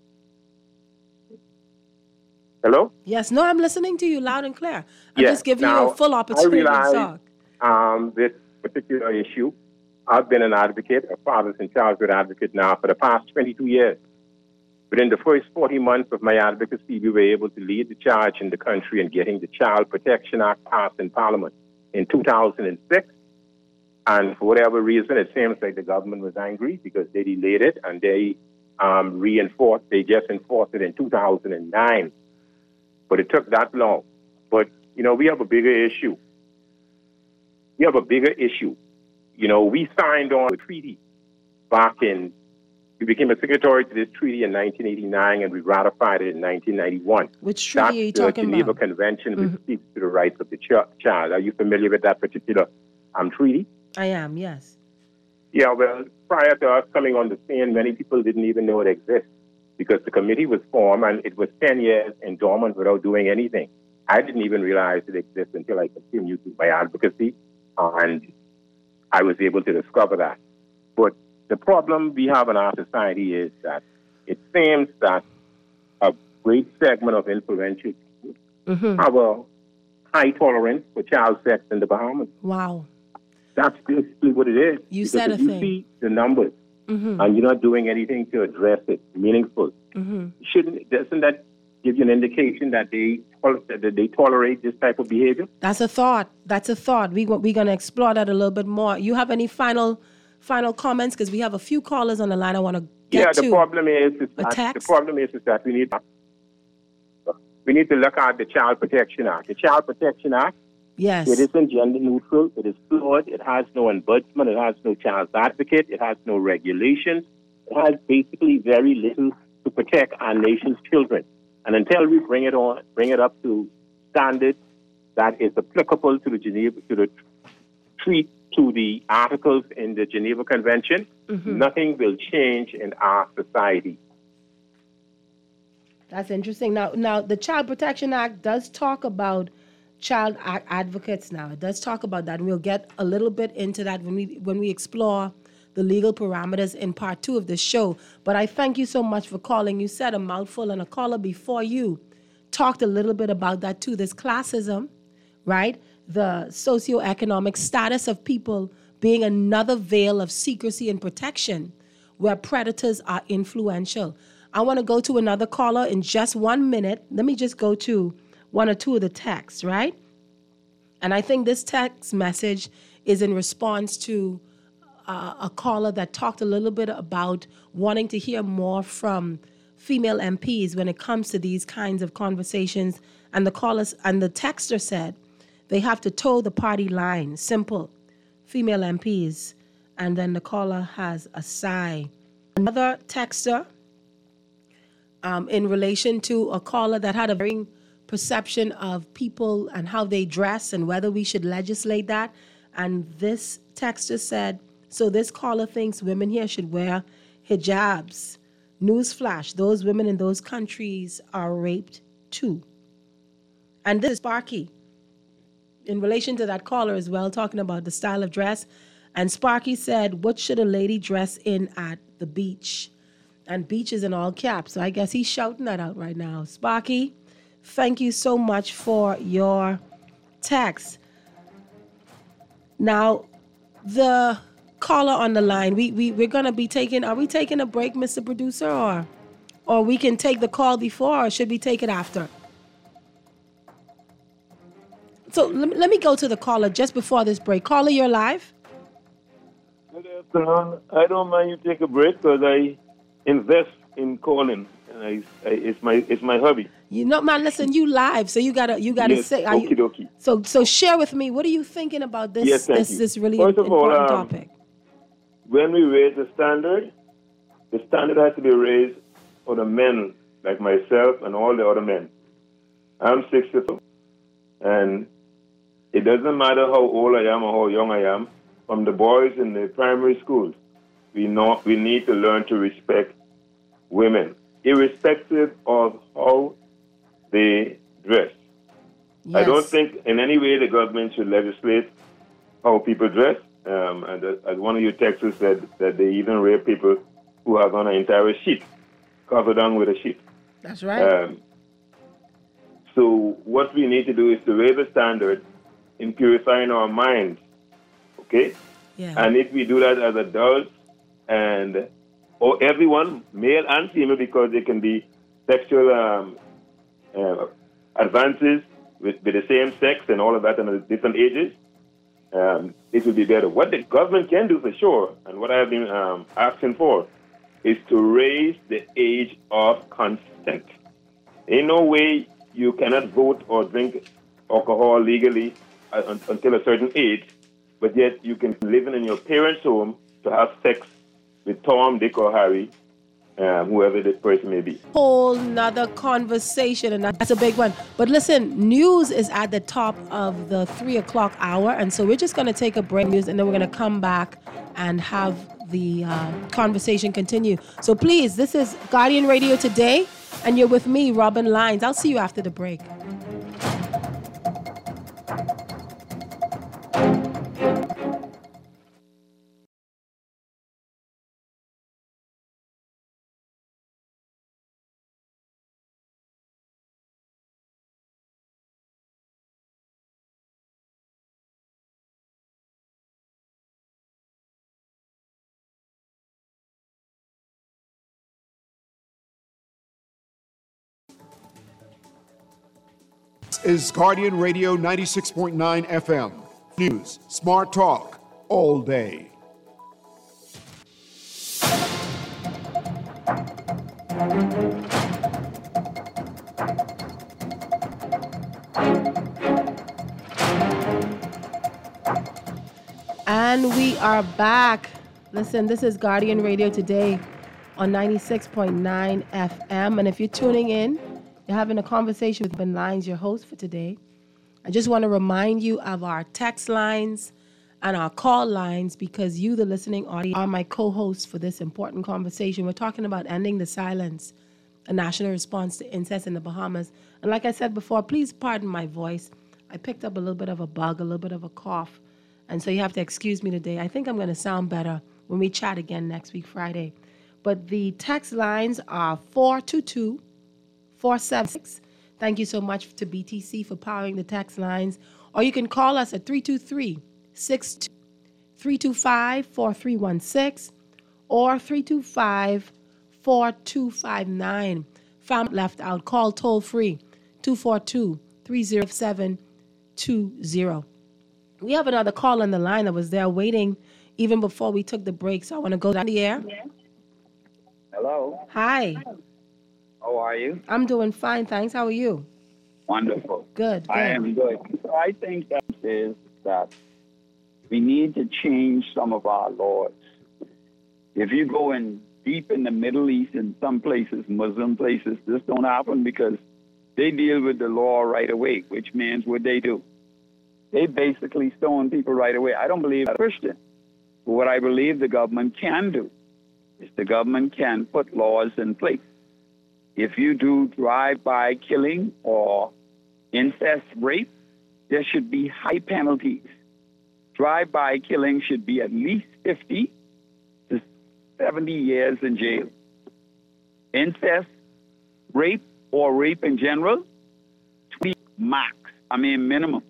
Speaker 14: hello?
Speaker 2: Yes. No, I'm listening to you loud and clear. I'm
Speaker 14: Yes.
Speaker 2: just giving
Speaker 14: Now,
Speaker 2: you a full opportunity
Speaker 14: I realize,
Speaker 2: to talk.
Speaker 14: Um, this particular issue, I've been an advocate, a fathers and childhood advocate now for the past twenty-two years. Within the first forty months of my advocacy, we were able to lead the charge in the country in getting the Child Protection Act passed in Parliament in two thousand six. And for whatever reason, it seems like the government was angry because they delayed it and they um, reinforced, they just enforced it in two thousand nine. But it took that long. But, you know, we have a bigger issue. We have a bigger issue. You know, we signed on a treaty back in, we became a signatory to this treaty in nineteen eighty-nine and we ratified it in nineteen ninety-one.
Speaker 2: Which treaty
Speaker 14: That's
Speaker 2: are you
Speaker 14: the
Speaker 2: talking
Speaker 14: Geneva
Speaker 2: about?
Speaker 14: Convention, which
Speaker 2: Mhm.
Speaker 14: speaks to the rights of the ch- child. Are you familiar with that particular um, treaty?
Speaker 2: I am, yes.
Speaker 14: Yeah, well, prior to us coming on the scene, many people didn't even know it exists because the committee was formed and it was ten years in dormant without doing anything. I didn't even realize it exists until I continued with my advocacy, and I was able to discover that. But the problem we have in our society is that it seems that a great segment of influential people
Speaker 2: Mm-hmm.
Speaker 14: have a high tolerance for child sex in the Bahamas.
Speaker 2: Wow.
Speaker 14: That's basically what it is.
Speaker 2: You
Speaker 14: Because
Speaker 2: said
Speaker 14: if
Speaker 2: a
Speaker 14: you
Speaker 2: thing.
Speaker 14: see the numbers
Speaker 2: Mm-hmm.
Speaker 14: and you're not doing anything to address it meaningful,
Speaker 2: Mm-hmm.
Speaker 14: shouldn't doesn't that give you an indication that they tol- that they tolerate this type of behavior?
Speaker 2: That's a thought. That's a thought. We, we're going to explore that a little bit more. You have any final final comments? Because we have a few callers on the line I want to get
Speaker 14: yeah,
Speaker 2: to.
Speaker 14: the problem is, is
Speaker 2: A
Speaker 14: that,
Speaker 2: text?
Speaker 14: the problem is, is that we need we need to look at the Child Protection Act. The Child Protection Act,
Speaker 2: yes,
Speaker 14: it isn't gender neutral. It is flawed. It has no ombudsman. It has no child advocate. It has no regulations. It has basically very little to protect our nation's children. And until we bring it on, bring it up to standard that is applicable to the Geneva, to the treat to the articles in the Geneva Convention,
Speaker 2: Mhm.
Speaker 14: nothing will change in our society.
Speaker 2: That's interesting. Now, now the Child Protection Act does talk about child a- advocates. Now, it does talk about that, and we'll get a little bit into that when we when we explore the legal parameters in part two of this show. But I thank you so much for calling. You said a mouthful, and a caller before you talked a little bit about that too. This classism, right? The socioeconomic status of people being another veil of secrecy and protection where predators are influential. I want to go to another caller in just one minute. Let me just go to one or two of the texts, right? And I think this text message is in response to uh, a caller that talked a little bit about wanting to hear more from female M Ps when it comes to these kinds of conversations. And the caller and the texter said they have to toe the party line. Simple. Female M Ps. And then the caller has a sigh. Another texter, um, in relation to a caller that had a very perception of people and how they dress and whether we should legislate that. And this texter said, so this caller thinks women here should wear hijabs. Newsflash, those women in those countries are raped too. And this is Sparky, in relation to that caller as well, talking about the style of dress. And Sparky said, what should a lady dress in at the beach? And beach is in all caps, so I guess he's shouting that out right now. Sparky, thank you so much for your text. Now, the caller on the line, we, we, we're going to be taking, are we taking a break, Mister Producer, or, or we can take the call before, or should we take it after? So let me, let me go to the caller just before this break. Caller, you're live.
Speaker 15: Good afternoon. I don't mind you take a break because I invest in calling. And I, I, it's my it's my hobby.
Speaker 2: You know, man, listen, you live, so you gotta you gotta
Speaker 15: Yes,
Speaker 2: say. Are you-
Speaker 15: okie dokie.
Speaker 2: So so share with me. What are you thinking about this?
Speaker 15: Yes, thank
Speaker 2: this
Speaker 15: you.
Speaker 2: this really
Speaker 15: First of all,
Speaker 2: important
Speaker 15: um,
Speaker 2: topic.
Speaker 15: When we raise the standard, the standard has to be raised for the men like myself and all the other men. I'm sixty-two, and it doesn't matter how old I am or how young I am. From the boys in the primary schools, we know we need to learn to respect women, irrespective of how they dress. I don't think in any way the government should legislate how people dress. Um, and as as one of your texts said, that they even rape people who have on an entire sheet, covered on with a sheet.
Speaker 2: That's right.
Speaker 15: Um, so what we need to do is to raise the standard in purifying our minds, okay?
Speaker 2: Yeah.
Speaker 15: And if we do that as adults and or everyone, male and female, because there can be sexual um, uh, advances with, with the same sex and all of that and different ages, um, it will be better. What the government can do for sure, and what I have been um, asking for, is to raise the age of consent. In no way you cannot vote or drink alcohol legally uh, un- until a certain age, but yet you can live in your parents' home to have sex with Tom, Dick, or Harry, um, whoever this person may be.
Speaker 2: Whole nother conversation, and that's a big one. But listen, news is at the top of the three o'clock hour, and so we're just going to take a break, news, and then we're going to come back and have the uh, conversation continue. So please, this is Guardian Radio Today, and you're with me, Robin Lyons. I'll see you after the break.
Speaker 1: This is Guardian Radio ninety-six point nine F M. News, smart talk, all day.
Speaker 2: And we are back. Listen, this is Guardian Radio today on ninety-six point nine F M. And if you're tuning in, you're having a conversation with Ben Lyons, your host for today. I just want to remind you of our text lines and our call lines because you, the listening audience, are my co-hosts for this important conversation. We're talking about ending the silence, a national response to incest in the Bahamas. And like I said before, please pardon my voice. I picked up a little bit of a bug, a little bit of a cough. And so you have to excuse me today. I think I'm going to sound better when we chat again next week, Friday. But the text lines are four two two, four seven six. Thank you so much to B T C for powering the text lines. Or you can call us at three two three, six two, three two five, four three one six or three two five, four two five nine. Found left out. Call toll free two four two, three zero seven two zero. We have another call on the line that was there waiting even before we took the break. So I want to go down the air.
Speaker 16: Hello.
Speaker 2: Hi.
Speaker 16: How are you?
Speaker 2: I'm doing fine, thanks. How are you?
Speaker 16: Wonderful.
Speaker 2: Good.
Speaker 16: I
Speaker 2: good.
Speaker 16: am good. So I think that is that we need to change some of our laws. If you go in deep in the Middle East, in some places, Muslim places, this don't happen because they deal with the law right away, which means what they do. They basically stone people right away. I don't believe I'm a Christian. But what I believe the government can do is the government can put laws in place. If you do drive-by killing or incest rape, there should be high penalties. Drive-by killing should be at least fifty to seventy years in jail. Incest, rape, or rape in general, twenty max, I mean minimum.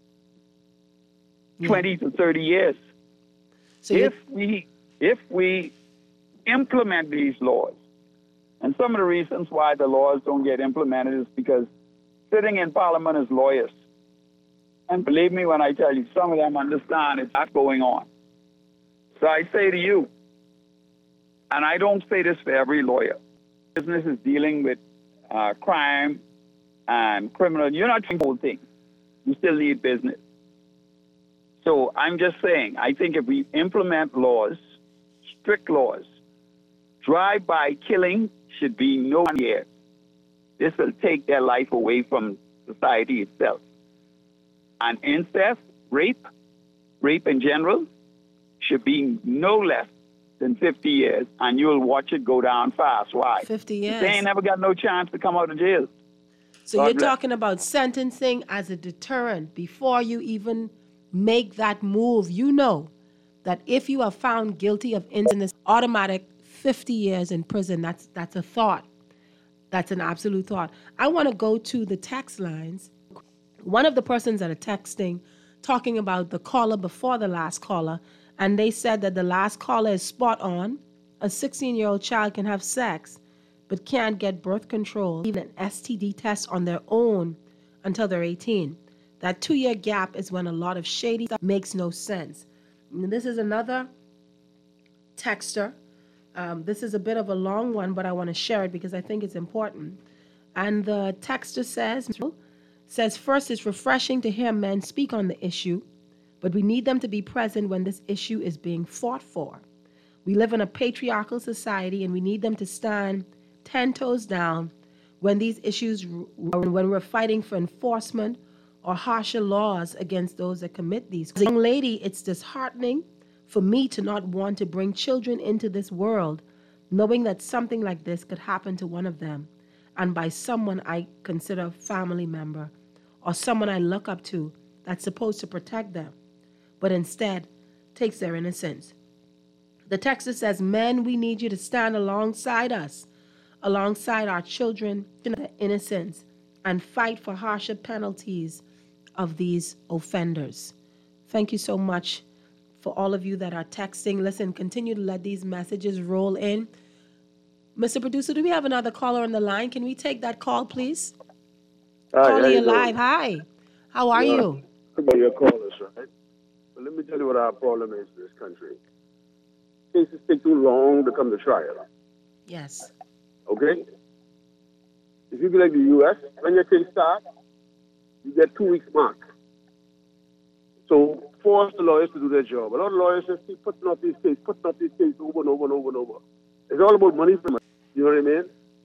Speaker 16: Yeah. twenty to thirty years. So if we if we implement these laws, and some of the reasons why the laws don't get implemented is because sitting in Parliament is lawyers. And believe me when I tell you, some of them understand it's not going on. So I say to you, and I don't say this for every lawyer, business is dealing with uh, crime and criminal. You're not doing the whole thing. You still need business. So I'm just saying, I think if we implement laws, strict laws, drive-by killing should be no years. This will take their life away from society itself. And incest, rape, rape in general, should be no less than fifty years, and you'll watch it go down fast. Why?
Speaker 2: fifty years.
Speaker 16: They ain't never got no chance to come out of jail.
Speaker 2: So
Speaker 16: God
Speaker 2: you're
Speaker 16: bless.
Speaker 2: talking about sentencing as a deterrent before you even make that move. You know that if you are found guilty of incest, automatic fifty years in prison. That's that's a thought. That's an absolute thought. I want to go to the text lines. One of the persons that are texting, talking about the caller before the last caller, and they said that the last caller is spot on. A sixteen-year-old child can have sex, but can't get birth control, even an S T D test on their own until they're eighteen. That two-year gap is when a lot of shady stuff makes no sense. And this is another texter. Um, this is a bit of a long one, but I want to share it because I think it's important. And the texter says, says, first, it's refreshing to hear men speak on the issue, but we need them to be present when this issue is being fought for. We live in a patriarchal society, and we need them to stand ten toes down when these issues, when we're fighting for enforcement or harsher laws against those that commit these. As a young lady, it's disheartening for me to not want to bring children into this world, knowing that something like this could happen to one of them, and by someone I consider a family member or someone I look up to that's supposed to protect them, but instead takes their innocence. The texter says, men, we need you to stand alongside us, alongside our children, in their innocence, and fight for harsher penalties of these offenders. Thank you so much for all of you that are texting. Listen, continue to let these messages roll in. Mister Producer, do we have another caller on the line? Can we take that call, please?
Speaker 17: Hi, how
Speaker 2: Caller,
Speaker 17: you
Speaker 2: you're
Speaker 17: doing?
Speaker 2: live. Hi. How are
Speaker 17: Yeah.
Speaker 2: you?
Speaker 17: About your callers, right? But let me tell you what our problem is in this country. Cases take too long to come to trial.
Speaker 2: Yes.
Speaker 17: Okay? If you be like the U S, when your case starts, you get two weeks mark. So force the lawyers to do their job. A lot of lawyers just keep putting up these cases, putting up these cases over and over and over and over. It's all about money for money. You know what I mean?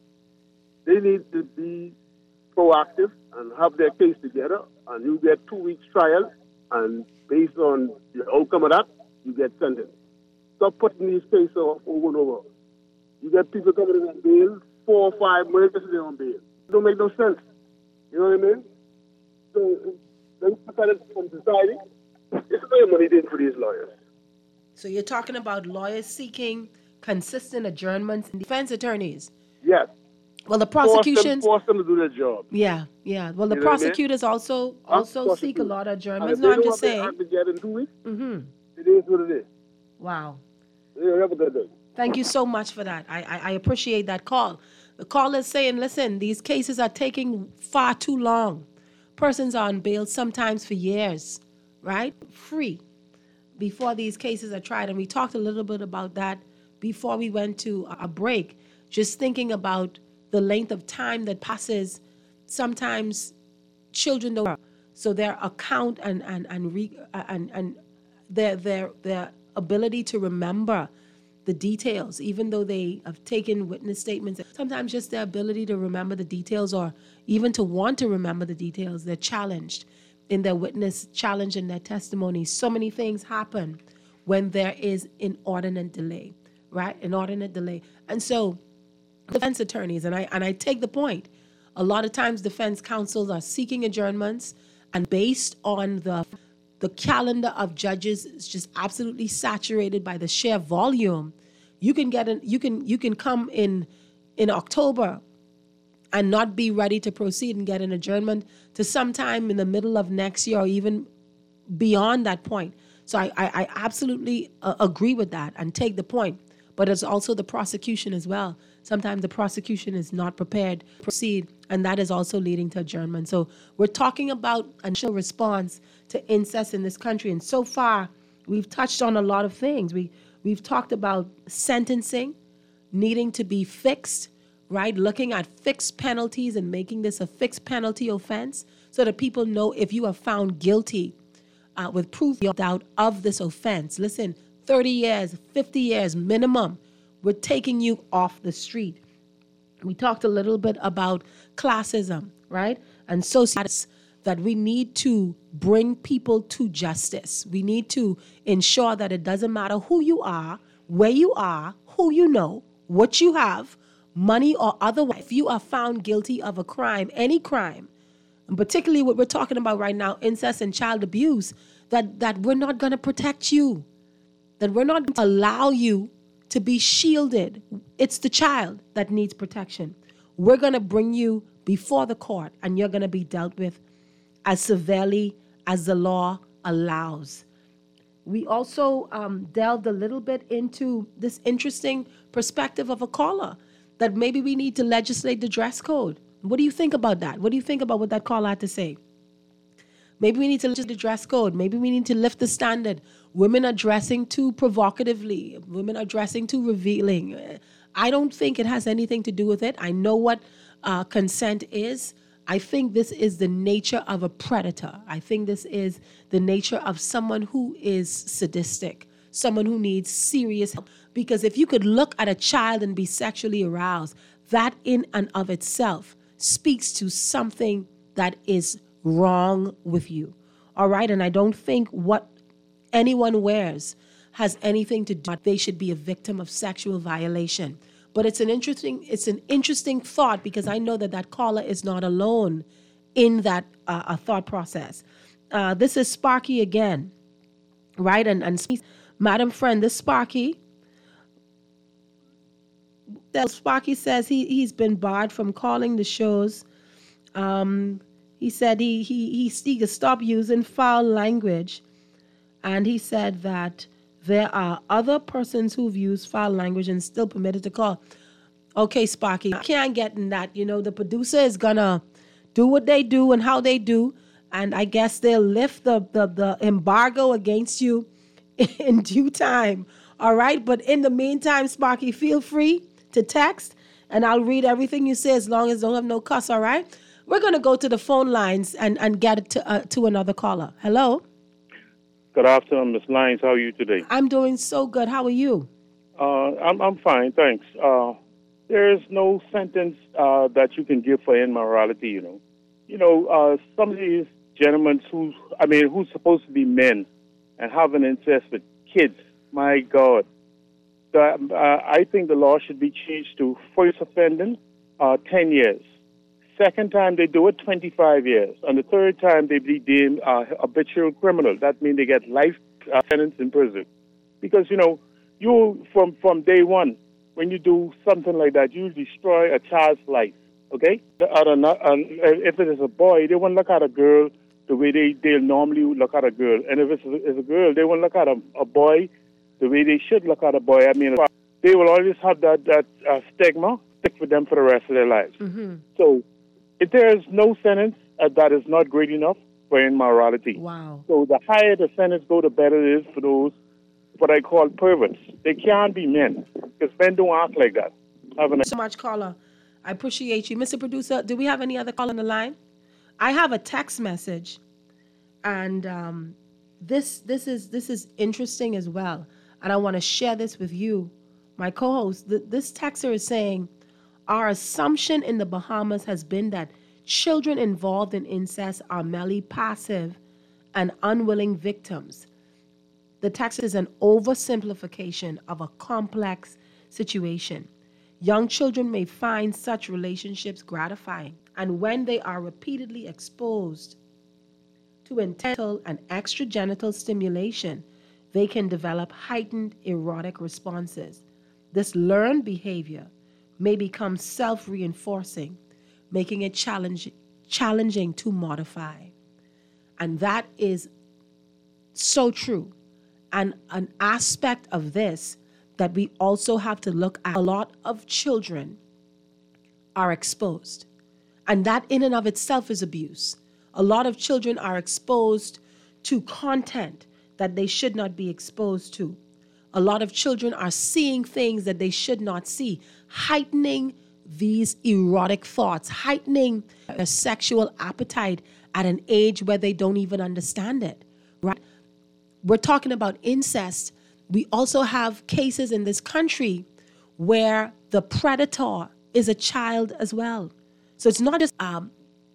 Speaker 17: They need to be proactive and have their case together, and you get two weeks trial, and based on the outcome of that, you get sentenced. Stop putting these cases off over and over. You get people coming in on bail, four or five months on bail. It don't make no sense. You know what I mean? So, then look at it from society. It's very money in for these lawyers.
Speaker 2: So you're talking about lawyers seeking consistent adjournments and defense attorneys.
Speaker 17: Yes.
Speaker 2: Well, the
Speaker 17: Force them,
Speaker 2: prosecutions.
Speaker 17: force them to do their job.
Speaker 2: Yeah, yeah. Well, the
Speaker 17: You know what I mean?
Speaker 2: prosecutors also
Speaker 17: Huh?
Speaker 2: also seek a
Speaker 17: Prosecutors.
Speaker 2: lot of
Speaker 17: And
Speaker 2: adjournments.
Speaker 17: if
Speaker 2: No,
Speaker 17: they
Speaker 2: I'm
Speaker 17: don't
Speaker 2: just
Speaker 17: have their
Speaker 2: saying.
Speaker 17: act together in two weeks,
Speaker 2: Mm-hmm.
Speaker 17: it is what it is.
Speaker 2: Wow.
Speaker 17: Yeah, have a good day.
Speaker 2: Thank you so much for that. I, I I appreciate that call. The caller is saying, listen, these cases are taking far too long. Persons are on bail sometimes for years, right? Free before these cases are tried. And we talked a little bit about that before we went to a break, just thinking about the length of time that passes. Sometimes children don't, so their account and and and re, and, and their their their ability to remember the details, even though they have taken witness statements, sometimes just their ability to remember the details or even to want to remember the details, they're challenged in their witness, challenged in their testimony. So many things happen when there is inordinate delay, right? Inordinate delay. And so defense attorneys, and I and I take the point, a lot of times defense counsels are seeking adjournments, and based on the the calendar of judges is just absolutely saturated by the sheer volume. You can get an, you can you can come in in October and not be ready to proceed and get an adjournment to sometime in the middle of next year or even beyond that point. So I I, I absolutely uh, agree with that and take the point. But it's also the prosecution as well. Sometimes the prosecution is not prepared to proceed, and that is also leading to adjournment. So we're talking about initial response to incest in this country. And so far, we've touched on a lot of things. We, we've talked about sentencing needing to be fixed, right? Looking at fixed penalties and making this a fixed penalty offense so that people know if you are found guilty uh, with proof of doubt of this offense. Listen, thirty years, fifty years minimum, we're taking you off the street. We talked a little bit about classism, right? And sociopaths, that we need to bring people to justice. We need to ensure that it doesn't matter who you are, where you are, who you know, what you have, money or otherwise. If you are found guilty of a crime, any crime, and particularly what we're talking about right now, incest and child abuse, that, that we're not going to protect you. That we're not going to allow you to be shielded. It's the child that needs protection. We're going to bring you before the court, and you're going to be dealt with as severely as the law allows. We also um, delved a little bit into this interesting perspective of a caller, that maybe we need to legislate the dress code. What do you think about that? What do you think about what that caller had to say? Maybe we need to legislate the dress code. Maybe we need to lift the standard. Women are dressing too provocatively. Women are dressing too revealing. I don't think it has anything to do with it. I know what uh, consent is. I think this is the nature of a predator. I think this is the nature of someone who is sadistic, someone who needs serious help. Because if you could look at a child and be sexually aroused, that in and of itself speaks to something that is wrong with you. All right? And I don't think what anyone wears has anything to do with they should be a victim of sexual violation. But it's an interesting it's an interesting thought, because I know that that caller is not alone in that uh, a thought process. Uh, this is Sparky again, right? And and Madam Friend, this Sparky, Sparky says he he's been barred from calling the shows. Um, he said he he he he to stop using foul language, and he said that there are other persons who've used foul language and still permitted to call. Okay, Sparky, I can't get in that. You know, the producer is gonna do what they do and how they do. And I guess they'll lift the, the, the embargo against you in due time. All right. But in the meantime, Sparky, feel free to text and I'll read everything you say as long as don't have no cuss. All right. We're going to go to the phone lines and, and get it to, uh, to another caller. Hello.
Speaker 18: Good afternoon, Miss Lyons. How are you today?
Speaker 2: I'm doing so good. How are you?
Speaker 18: Uh, I'm I'm fine, thanks. Uh, there is no sentence uh, that you can give for immorality. You know, you know, uh, some of these gentlemen who, I mean, who's supposed to be men and having incest with kids. My God, the, uh, I think the law should be changed to first offending, uh, ten years. Second time they do it, twenty-five years. And the third time they be deemed uh, habitual criminal. That means they get life uh, sentence in prison. Because, you know, you, from, from day one, when you do something like that, you destroy a child's life, okay? And if it is a boy, they won't look at a girl the way they, they'll normally look at a girl. And if it's a, it's a girl, they won't look at a, a boy the way they should look at a boy. I mean, they will always have that, that uh, stigma stick with them for the rest of their lives.
Speaker 2: Mm-hmm.
Speaker 18: So if there is no sentence uh, that is not great enough for immorality.
Speaker 2: Wow.
Speaker 18: So the higher the sentence go, the better it is for those what I call perverts. They can't be men because men don't act like that. Have
Speaker 2: Thank you so much, caller. I appreciate you. Mister Producer, do we have any other call on the line? I have a text message, and um, this this is this is interesting as well, and I want to share this with you, my co-host. Th- this texter is saying, our assumption in the Bahamas has been that children involved in incest are merely passive and unwilling victims. The text is an oversimplification of a complex situation. Young children may find such relationships gratifying, and when they are repeatedly exposed to intentional and extragenital stimulation, they can develop heightened erotic responses. This learned behavior may become self-reinforcing, making it challenge, challenging to modify. And that is so true. And an aspect of this that we also have to look at, a lot of children are exposed. And that in and of itself is abuse. A lot of children are exposed to content that they should not be exposed to. A lot of children are seeing things that they should not see, heightening these erotic thoughts, heightening their sexual appetite at an age where they don't even understand it, right? We're talking about incest. We also have cases in this country where the predator is a child as well. So it's not just um,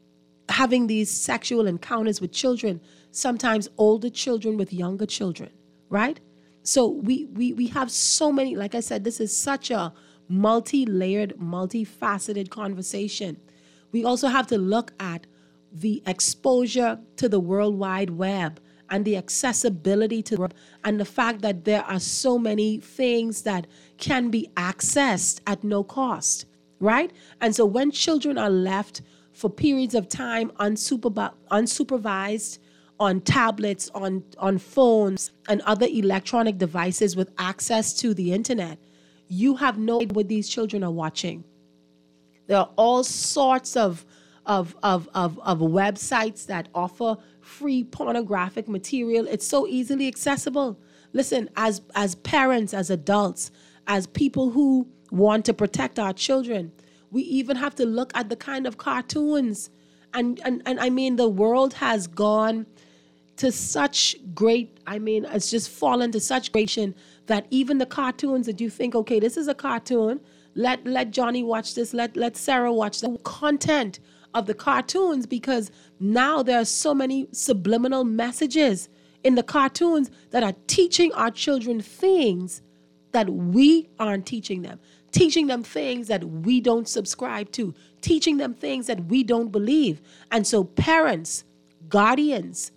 Speaker 2: having these sexual encounters with children, sometimes older children with younger children, right? So we, we, we have so many, like I said, this is such a multi-layered, multifaceted conversation. We also have to look at the exposure to the World Wide Web and the accessibility to the web, and the fact that there are so many things that can be accessed at no cost, right? And so when children are left for periods of time unsupervi- unsupervised on tablets, on, on phones, and other electronic devices with access to the internet, you have no idea what these children are watching. There are all sorts of, of, of, of, of websites that offer free pornographic material. It's so easily accessible. Listen, as as parents, as adults, as people who want to protect our children, we even have to look at the kind of cartoons. And and, and I mean, the world has gone to such great, I mean, it's just fallen to such gradation that even the cartoons that you think, okay, this is a cartoon, let let Johnny watch this, let let Sarah watch the content of the cartoons, because now there are so many subliminal messages in the cartoons that are teaching our children things that we aren't teaching them, teaching them things that we don't subscribe to, teaching them things that we don't believe. And so parents, guardians,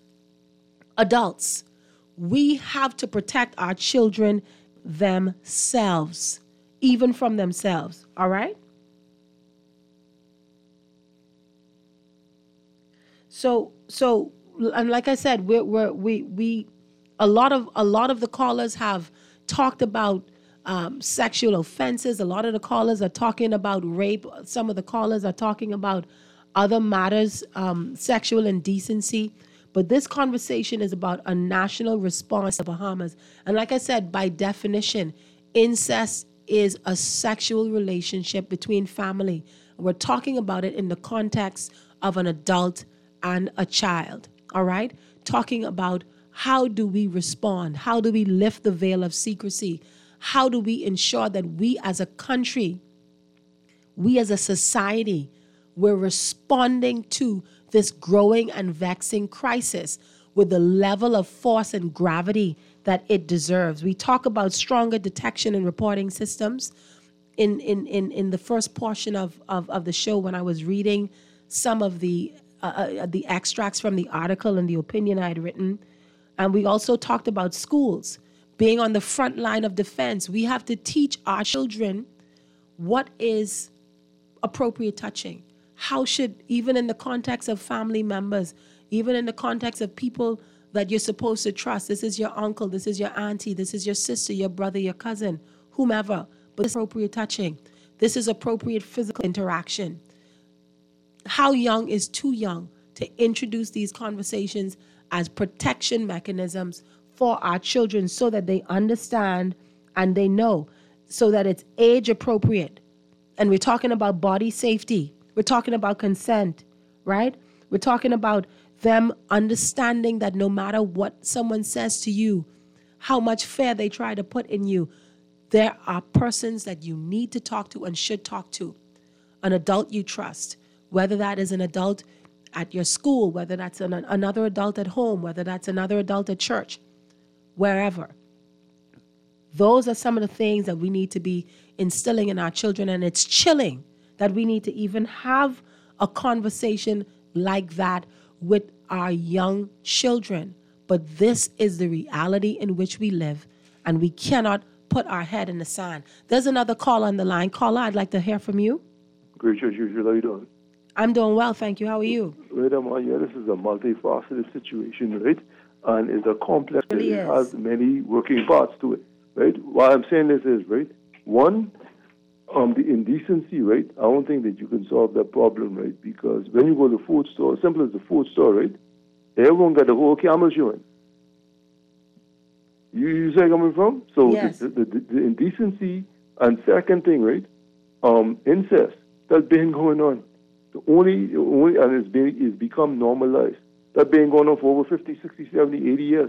Speaker 2: adults, we have to protect our children themselves, even from themselves, all right? So, so, and like I said, we're, we're, we, we, a lot of, a lot of the callers have talked about um, sexual offenses. A lot of the callers are talking about rape. Some of the callers are talking about other matters, um, sexual indecency. But this conversation is about a national response to Bahamas. And like I said, by definition, incest is a sexual relationship between family. We're talking about it in the context of an adult and a child, all right? Talking about how do we respond? How do we lift the veil of secrecy? How do we ensure that we as a country, we as a society, we're responding to this growing and vexing crisis with the level of force and gravity that it deserves. We talk about stronger detection and reporting systems. In in in, in the first portion of, of, of the show, when I was reading some of the uh, uh, the extracts from the article and the opinion I had written, and we also talked about schools being on the front line of defense. We have to teach our children what is appropriate touching. How should, even in the context of family members, even in the context of people that you're supposed to trust, this is your uncle, this is your auntie, this is your sister, your brother, your cousin, whomever, but this is appropriate touching. This is appropriate physical interaction. How young is too young to introduce these conversations as protection mechanisms for our children so that they understand and they know, so that it's age appropriate. And we're talking about body safety. We're talking about consent, right? We're talking about them understanding that no matter what someone says to you, how much fear they try to put in you, there are persons that you need to talk to and should talk to. An adult you trust, whether that is an adult at your school, whether that's an, another adult at home, whether that's another adult at church, wherever. Those are some of the things that we need to be instilling in our children, and it's chilling that we need to even have a conversation like that with our young children. But this is the reality in which we live, and we cannot put our head in the sand. There's another call on the line. Caller, I'd like to hear from you.
Speaker 19: Great, Church usual. How you doing?
Speaker 2: I'm doing well, thank you. How are you?
Speaker 19: Right, I'm on. Yeah, this is a multifaceted situation, right? And it's a complex.
Speaker 2: It really
Speaker 19: it
Speaker 2: is.
Speaker 19: has many working parts to it, right? Why I'm saying this is, right, one, Um, the indecency, right? I don't think that you can solve that problem, right? Because when you go to the food store, simple as the food store, right? Everyone got the whole camel showing. You, you see where I'm coming from? So
Speaker 2: yes.
Speaker 19: the, the, the, the indecency, and second thing, right? Um, incest. That's been going on. The only, only and it's, been, it's become normalized. That's been going on for over fifty, sixty, seventy, eighty years.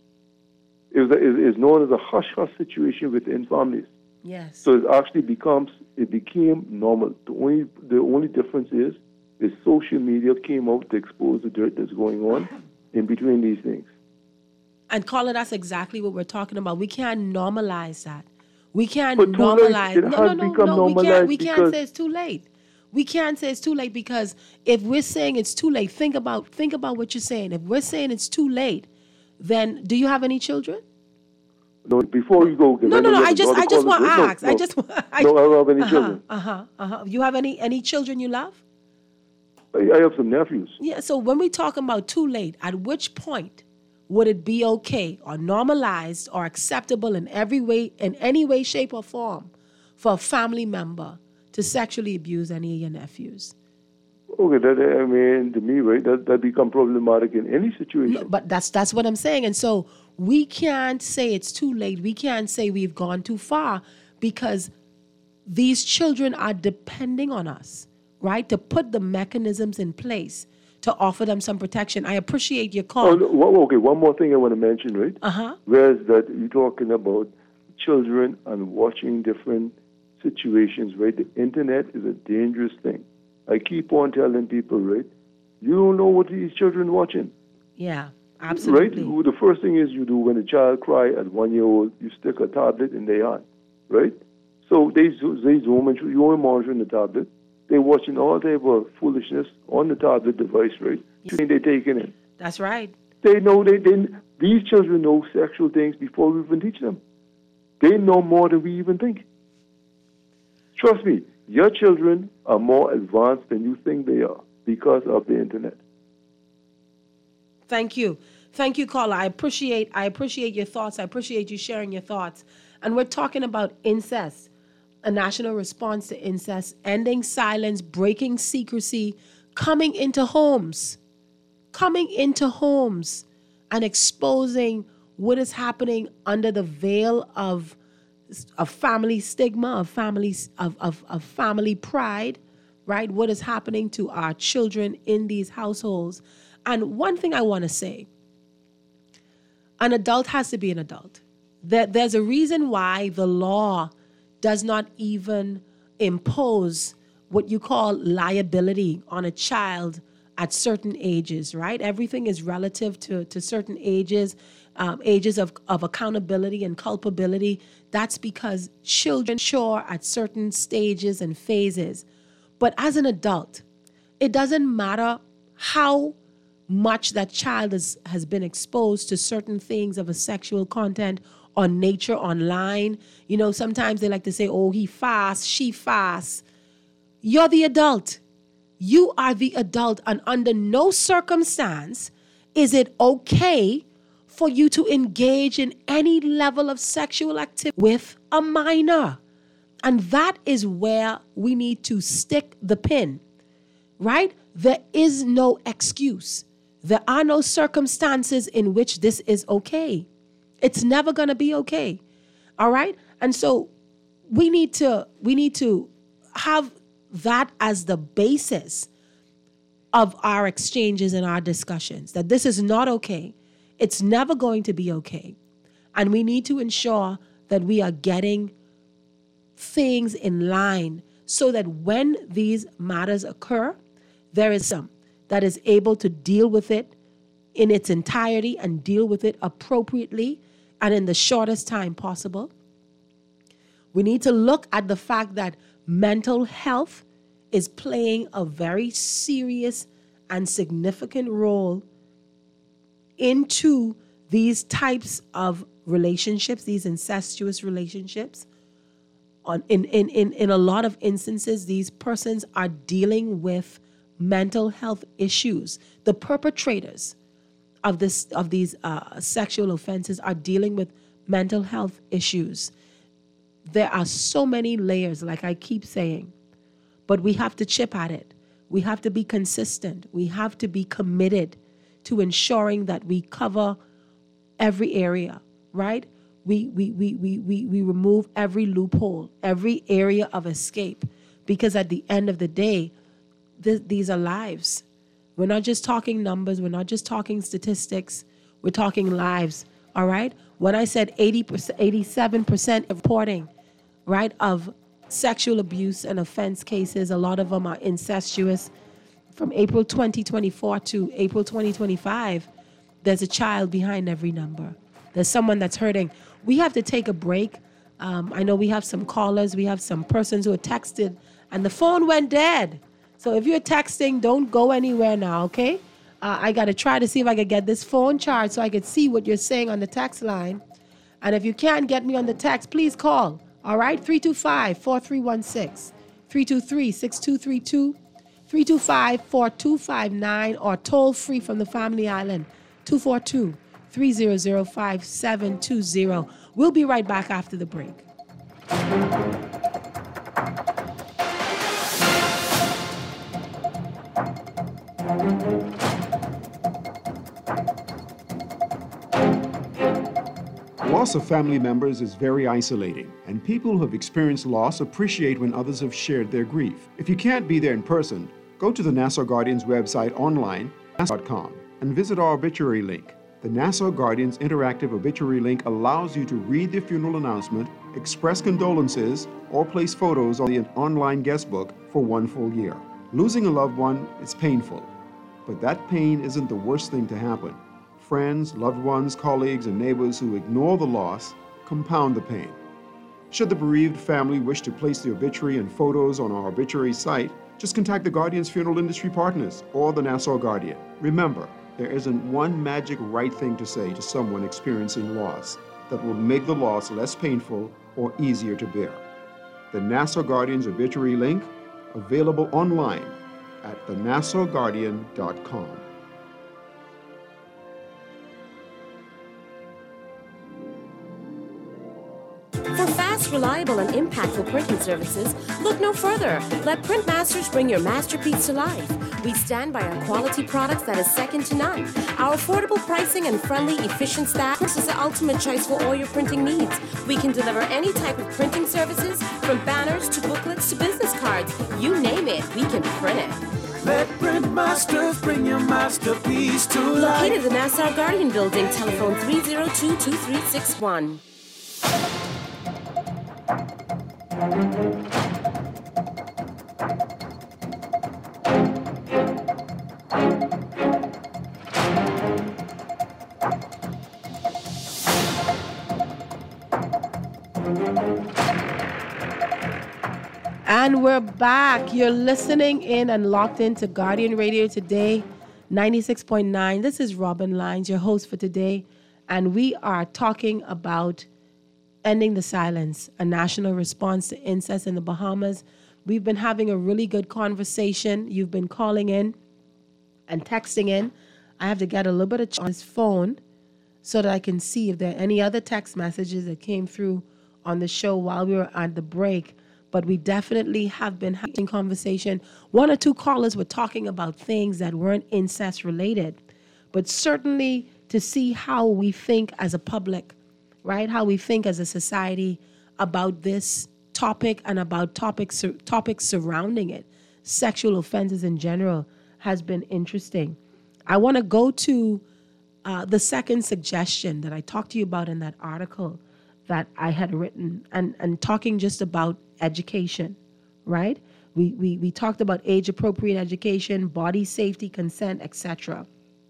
Speaker 19: It was, it is known as a hush-hush situation within families.
Speaker 2: Yes.
Speaker 19: So it actually becomes, it became normal. The only, the only difference is, is social media came out to expose the dirt that's going on in between these things.
Speaker 2: And caller, that's exactly what we're talking about. We can't normalize that. We can't
Speaker 19: But too late.
Speaker 2: normalize.
Speaker 19: It
Speaker 2: No,
Speaker 19: has
Speaker 2: no, no,
Speaker 19: become
Speaker 2: no. We can't.
Speaker 19: normalized
Speaker 2: We can't
Speaker 19: because-
Speaker 2: say it's too late. We can't say it's too late because if we're saying it's too late, think about think about what you're saying. If we're saying it's too late, then do you have any children?
Speaker 19: No, before you go,
Speaker 2: No, no, no. I just, I just want to ask.
Speaker 19: No,
Speaker 2: I just, want- I,
Speaker 19: no, I don't have any
Speaker 2: uh-huh,
Speaker 19: children.
Speaker 2: Uh huh. Uh huh. You have any any children you love?
Speaker 19: I, I have some nephews.
Speaker 2: Yeah. So when we talking about too late, at which point would it be okay or normalized or acceptable in every way, in any way, shape, or form, for a family member to sexually abuse any of your nephews?
Speaker 19: Okay, that, I mean, to me, right, that, that become problematic in any situation.
Speaker 2: No, but that's that's what I'm saying. And so we can't say it's too late. We can't say we've gone too far because these children are depending on us, right, to put the mechanisms in place to offer them some protection. I appreciate your call.
Speaker 19: Oh, no, well, okay, one more thing I want to mention, right?
Speaker 2: Uh-huh.
Speaker 19: Whereas that you're talking about children and watching different situations, right? The internet is a dangerous thing. I keep on telling people, right? You don't know what these children watching.
Speaker 2: Yeah, absolutely.
Speaker 19: Right? The first thing is you do when a child cry at one year old, you stick a tablet in their hand, right? So they they zoom and you only monitoring the tablet. They're watching all type of foolishness on the tablet device, right? You think they're taking it.
Speaker 2: That's right.
Speaker 19: They know they, they these children know sexual things before we even teach them. They know more than we even think. Trust me, your children are more advanced than you think they are because of the internet.
Speaker 2: Thank you. Thank you, caller. I appreciate I appreciate your thoughts. I appreciate you sharing your thoughts. And we're talking about incest, a national response to incest, ending silence, breaking secrecy, coming into homes, coming into homes and exposing what is happening under the veil of, of family stigma, of family, of, of, of family pride, right? What is happening to our children in these households. And one thing I want to say, an adult has to be an adult. There, there's a reason why the law does not even impose what you call liability on a child at certain ages, right? Everything is relative to, to certain ages, um, ages of, of accountability and culpability. That's because children mature at certain stages and phases. But as an adult, it doesn't matter how much that child is, has been exposed to certain things of a sexual content or nature online. You know, sometimes they like to say, oh, he fast, she fast. You're the adult. You are the adult, and under no circumstance is it okay for you to engage in any level of sexual activity with a minor. And that is where we need to stick the pin, right? There is no excuse. There are no circumstances in which this is okay. It's never going to be okay. All right? And so we need to we need to have that as the basis of our exchanges and our discussions, that this is not okay. It's never going to be okay. And we need to ensure that we are getting things in line so that when these matters occur, there is some that is able to deal with it in its entirety and deal with it appropriately and in the shortest time possible. We need to look at the fact that mental health is playing a very serious and significant role into these types of relationships, these incestuous relationships. On, in, in, in, in a lot of instances, these persons are dealing with mental health issues. The perpetrators of this of these uh, sexual offenses are dealing with mental health issues. There are so many layers, like I keep saying, but we have to chip at it. We have to be consistent. We have to be committed to ensuring that we cover every area, right? We we we we we, we remove every loophole, every area of escape, because at the end of the day, th- these are lives. We're not just talking numbers. We're not just talking statistics. We're talking lives, all right? When I said eighty percent, eighty-seven percent of reporting, right, of sexual abuse and offense cases, a lot of them are incestuous. From April twenty twenty-four to April twenty twenty-five, there's a child behind every number. There's someone that's hurting. We have to take a break. Um, I know we have some callers. We have some persons who are texted, and the phone went dead. So if you're texting, don't go anywhere now, okay? Uh, I got to try to see if I can get this phone charged so I can see what you're saying on the text line. And if you can't get me on the text, please call, all right? three two five, four three one six, three two three, six two three two, three two five, four two five nine, or toll free from the Family Island, two four two, three zero zero, five seven two zero. We'll be right back after the break.
Speaker 1: Loss of family members is very isolating, and people who have experienced loss appreciate when others have shared their grief. If you can't be there in person, go to the Nassau Guardian's website online, nassau dot com, and visit our obituary link. The Nassau Guardian's interactive obituary link allows you to read the funeral announcement, express condolences, or place photos on the online guest book for one full year. Losing a loved one is painful, but that pain isn't the worst thing to happen. Friends, loved ones, colleagues, and neighbors who ignore the loss compound the pain. Should the bereaved family wish to place the obituary and photos on our obituary site, just contact the Guardian's Funeral Industry Partners or the Nassau Guardian. Remember, there isn't one magic right thing to say to someone experiencing loss that will make the loss less painful or easier to bear. The Nassau Guardian's obituary link, available online at the nassau guardian dot com.
Speaker 20: For fast reliable and impactful printing services, look no further. Let Printmasters bring your masterpiece to life. We stand by our quality products that is second to none. Our affordable pricing and friendly, efficient staff is the ultimate choice for all your printing needs. We can deliver any type of printing services, from banners to booklets to business cards. You name it, we can print it.
Speaker 12: Let Printmasters bring your masterpiece to life.
Speaker 20: Located in the Nassau Guardian Building, telephone three oh two, two three six one.
Speaker 2: And we're back. You're listening in and locked into Guardian Radio today, ninety-six point nine. This is Robin Lyons, your host for today. And we are talking about ending the silence, a national response to incest in the Bahamas. We've been having a really good conversation. You've been calling in and texting in. I have to get a little bit of on this phone so that I can see if there are any other text messages that came through on the show while we were at the break. But we definitely have been having conversation. One or two callers were talking about things that weren't incest related, but certainly to see how we think as a public, right? How we think as a society about this topic and about topics topics surrounding it, sexual offenses in general, has been interesting. I want to go to uh, the second suggestion that I talked to you about in that article that I had written, and, and talking just about education, right? We, we, we talked about age-appropriate education, body safety, consent, et cetera.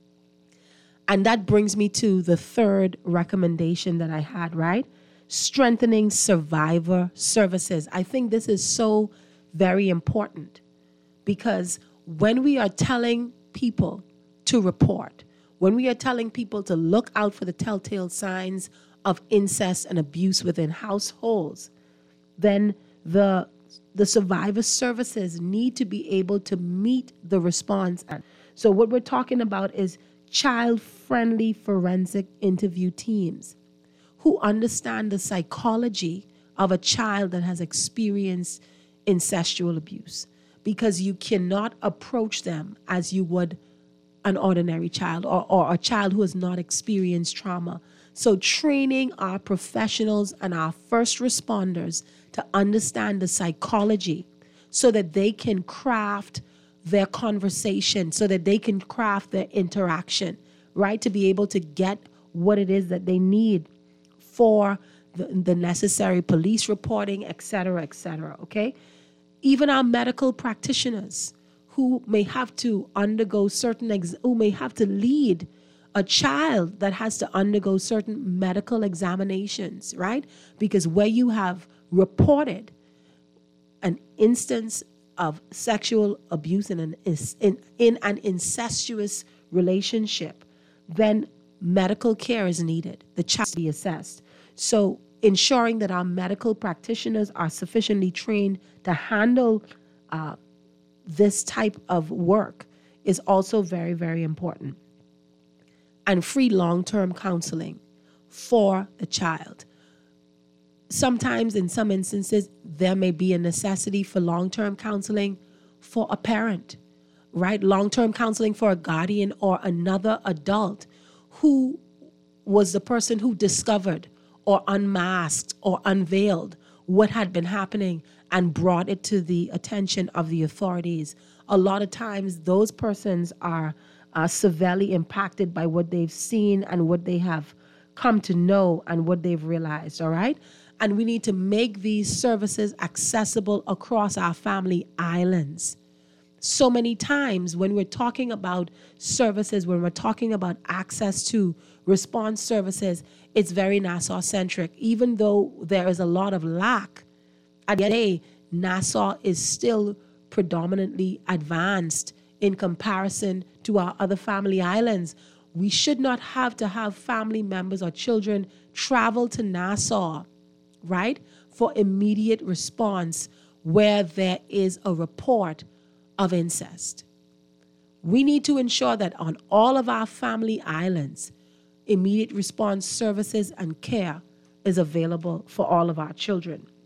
Speaker 2: And that brings me to the third recommendation that I had, right? Strengthening survivor services. I think this is so very important because when we are telling people to report, when we are telling people to look out for the telltale signs of incest and abuse within households, then the the survivor services need to be able to meet the response. So what we're talking about is child-friendly forensic interview teams who understand the psychology of a child that has experienced incestual abuse, because you cannot approach them as you would an ordinary child or, or a child who has not experienced trauma. So training our professionals and our first responders to understand the psychology so that they can craft their conversation, so that they can craft their interaction, right? To be able to get what it is that they need for the, the necessary police reporting, et cetera, et cetera, okay? Even our medical practitioners who may have to undergo certain, ex- who may have to lead a child that has to undergo certain medical examinations, right? Because where you have reported an instance of sexual abuse in an, in, in an incestuous relationship, then medical care is needed. The child to be assessed. So ensuring that our medical practitioners are sufficiently trained to handle uh, this type of work is also very, very important. And free long-term counseling for the child. Sometimes, in some instances, there may be a necessity for long-term counseling for a parent, right? Long-term counseling for a guardian or another adult who was the person who discovered or unmasked or unveiled what had been happening and brought it to the attention of the authorities. A lot of times, those persons are Uh, severely impacted by what they've seen and what they have come to know and what they've realized, all right? And we need to make these services accessible across our family islands. So many times when we're talking about services, when we're talking about access to response services, it's very Nassau-centric. Even though there is a lot of lack, at the end of the day, Nassau is still predominantly advanced in comparison to our other family islands. We should not have to have family members or children travel to Nassau, right, for immediate response where there is a report of incest. We need to ensure that on all of our family islands, immediate response services and care is available for all of our children.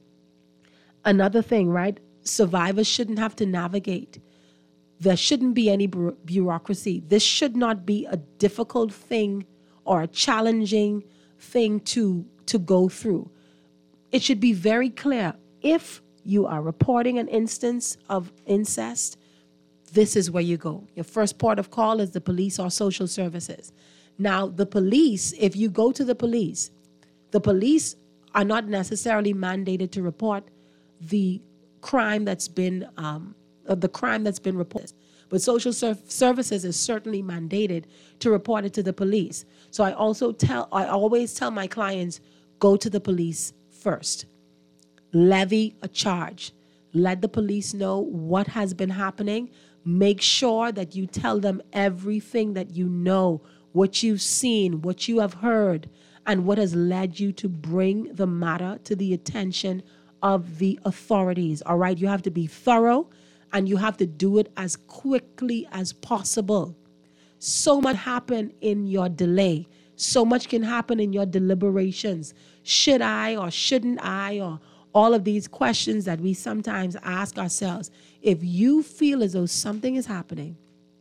Speaker 2: another thing, right? Survivors shouldn't have to navigate. There shouldn't be any bu- bureaucracy. This should not be a difficult thing or a challenging thing to, to go through. It should be very clear. If you are reporting an instance of incest, this is where you go. Your first port of call is the police or social services. Now, the police, if you go to the police, the police are not necessarily mandated to report the crime that's been um, uh, the crime that's been reported. But social ser- services is certainly mandated to report it to the police. So I also tell, I always tell my clients, go to the police first. Levy a charge. Let the police know what has been happening. Make sure that you tell them everything that you know, what you've seen, what you have heard, and what has led you to bring the matter to the attention of the authorities. All right, you have to be thorough, and you have to do it as quickly as possible. So much happen in your delay. So much can happen in your deliberations. Should I or shouldn't I, or all of these questions that we sometimes ask ourselves. If you feel as though something is happening,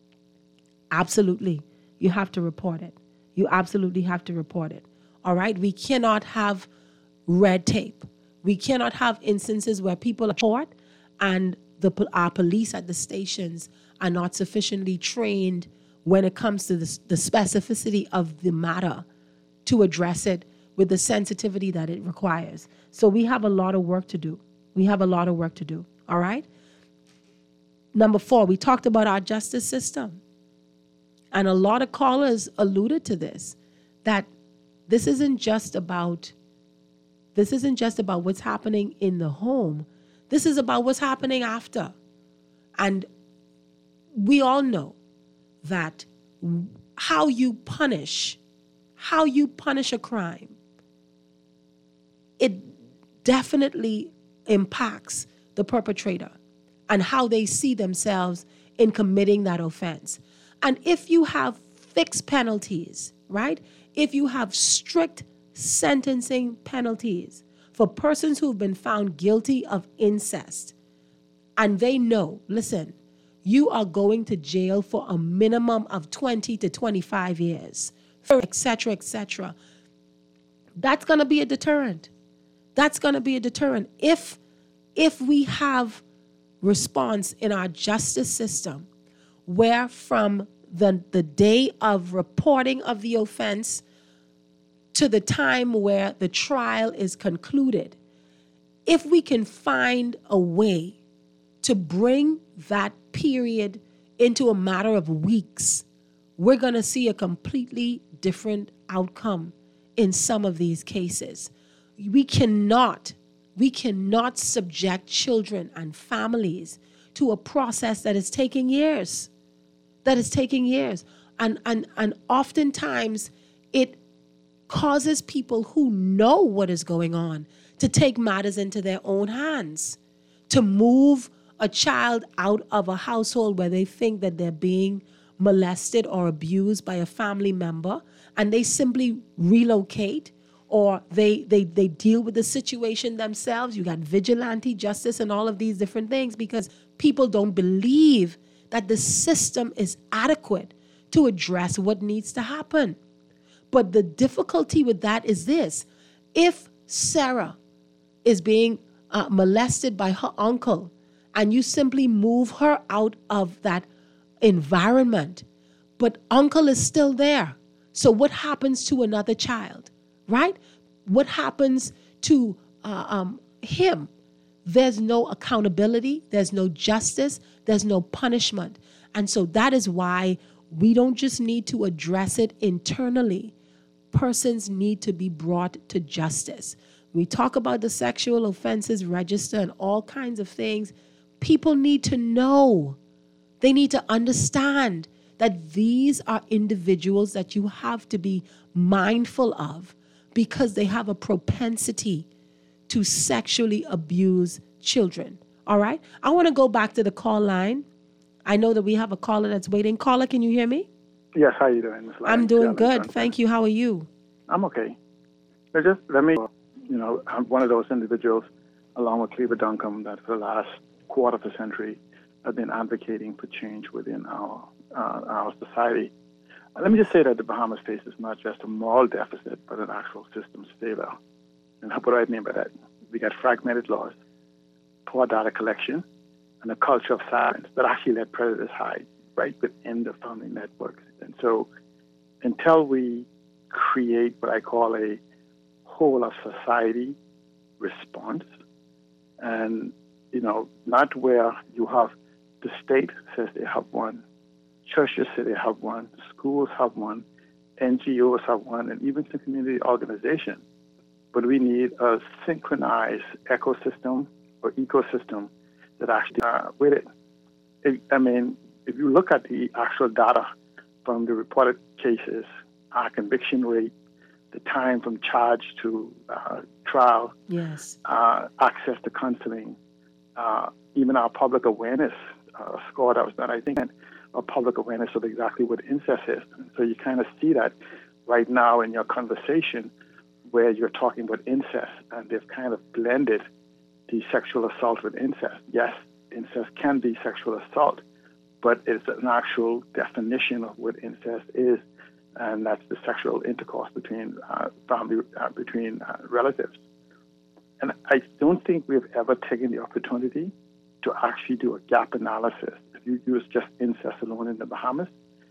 Speaker 2: absolutely, you have to report it. You absolutely have to report it. All right? We cannot have red tape. We cannot have instances where people are caught and the our police at the stations are not sufficiently trained when it comes to the, the specificity of the matter to address it with the sensitivity that it requires. So we have a lot of work to do. We have a lot of work to do. All right? Number four, we talked about our justice system. And a lot of callers alluded to this, that this isn't just about this isn't just about what's happening in the home. This is about what's happening after. And we all know that how you punish, how you punish a crime, it definitely impacts the perpetrator and how they see themselves in committing that offense. And if you have fixed penalties, right? If you have strict sentencing penalties for persons who've been found guilty of incest, and they know, listen, you are going to jail for a minimum of twenty to twenty-five years, et cetera, et cetera. That's going to be a deterrent. That's going to be a deterrent. If, if we have response in our justice system where from the, the day of reporting of the offense to the time where the trial is concluded, if we can find a way to bring that period into a matter of weeks, we're going to see a completely different outcome in some of these cases. We cannot, we cannot subject children and families to a process that is taking years, that is taking years. And, and, and oftentimes it causes people who know what is going on to take matters into their own hands, to move a child out of a household where they think that they're being molested or abused by a family member, and they simply relocate, or they, they, they deal with the situation themselves. You got vigilante justice and all of these different things because people don't believe that the system is adequate to address what needs to happen. But the difficulty with that is this. If Sarah is being uh, molested by her uncle and you simply move her out of that environment, but uncle is still there. So what happens to another child, right? What happens to uh, um, him? There's no accountability. There's no justice. There's no punishment. And so that is why we don't just need to address it internally. Persons need to be brought to justice. We talk about the sexual offenses register and all kinds of things. People need to know. They need to understand that these are individuals that you have to be mindful of because they have a propensity to sexually abuse children. All right? I want to go back to the call line. I know that we have a caller that's waiting. Caller, can you hear me?
Speaker 21: Yes, how are you doing, Miz
Speaker 2: I'm doing good. Thank you. How are you?
Speaker 21: I'm okay. But just let me, you know, I'm one of those individuals. along with Cleaver Duncombe, that for the last quarter of a century have been advocating for change within our uh, our society. Uh, let me just say that the Bahamas faces not just a moral deficit, but an actual systems failure. And what do I mean by that? We got fragmented laws, poor data collection, and a culture of silence that actually let predators hide right within the family networks. And so until we create what I call a whole of society response, and, you know, not where you have the state says they have one, churches say they have one, schools have one, N G Os have one, and even some community organizations. But we need a synchronized ecosystem or ecosystem that actually uh, with it. it. I mean, if you look at the actual data from the reported cases, our conviction rate, the time from charge to uh, trial,
Speaker 2: yes,
Speaker 21: uh, access to counseling, uh, even our public awareness uh, score that was done, I think, a public awareness of exactly what incest is. And so you kind of see that right now in your conversation where you're talking about incest, and they've kind of blended the sexual assault with incest. Yes, incest can be sexual assault, but it's an actual definition of what incest is, and that's the sexual intercourse between uh, family, uh, between uh, relatives. And I don't think we've ever taken the opportunity to actually do a gap analysis. If you use just incest alone in the Bahamas,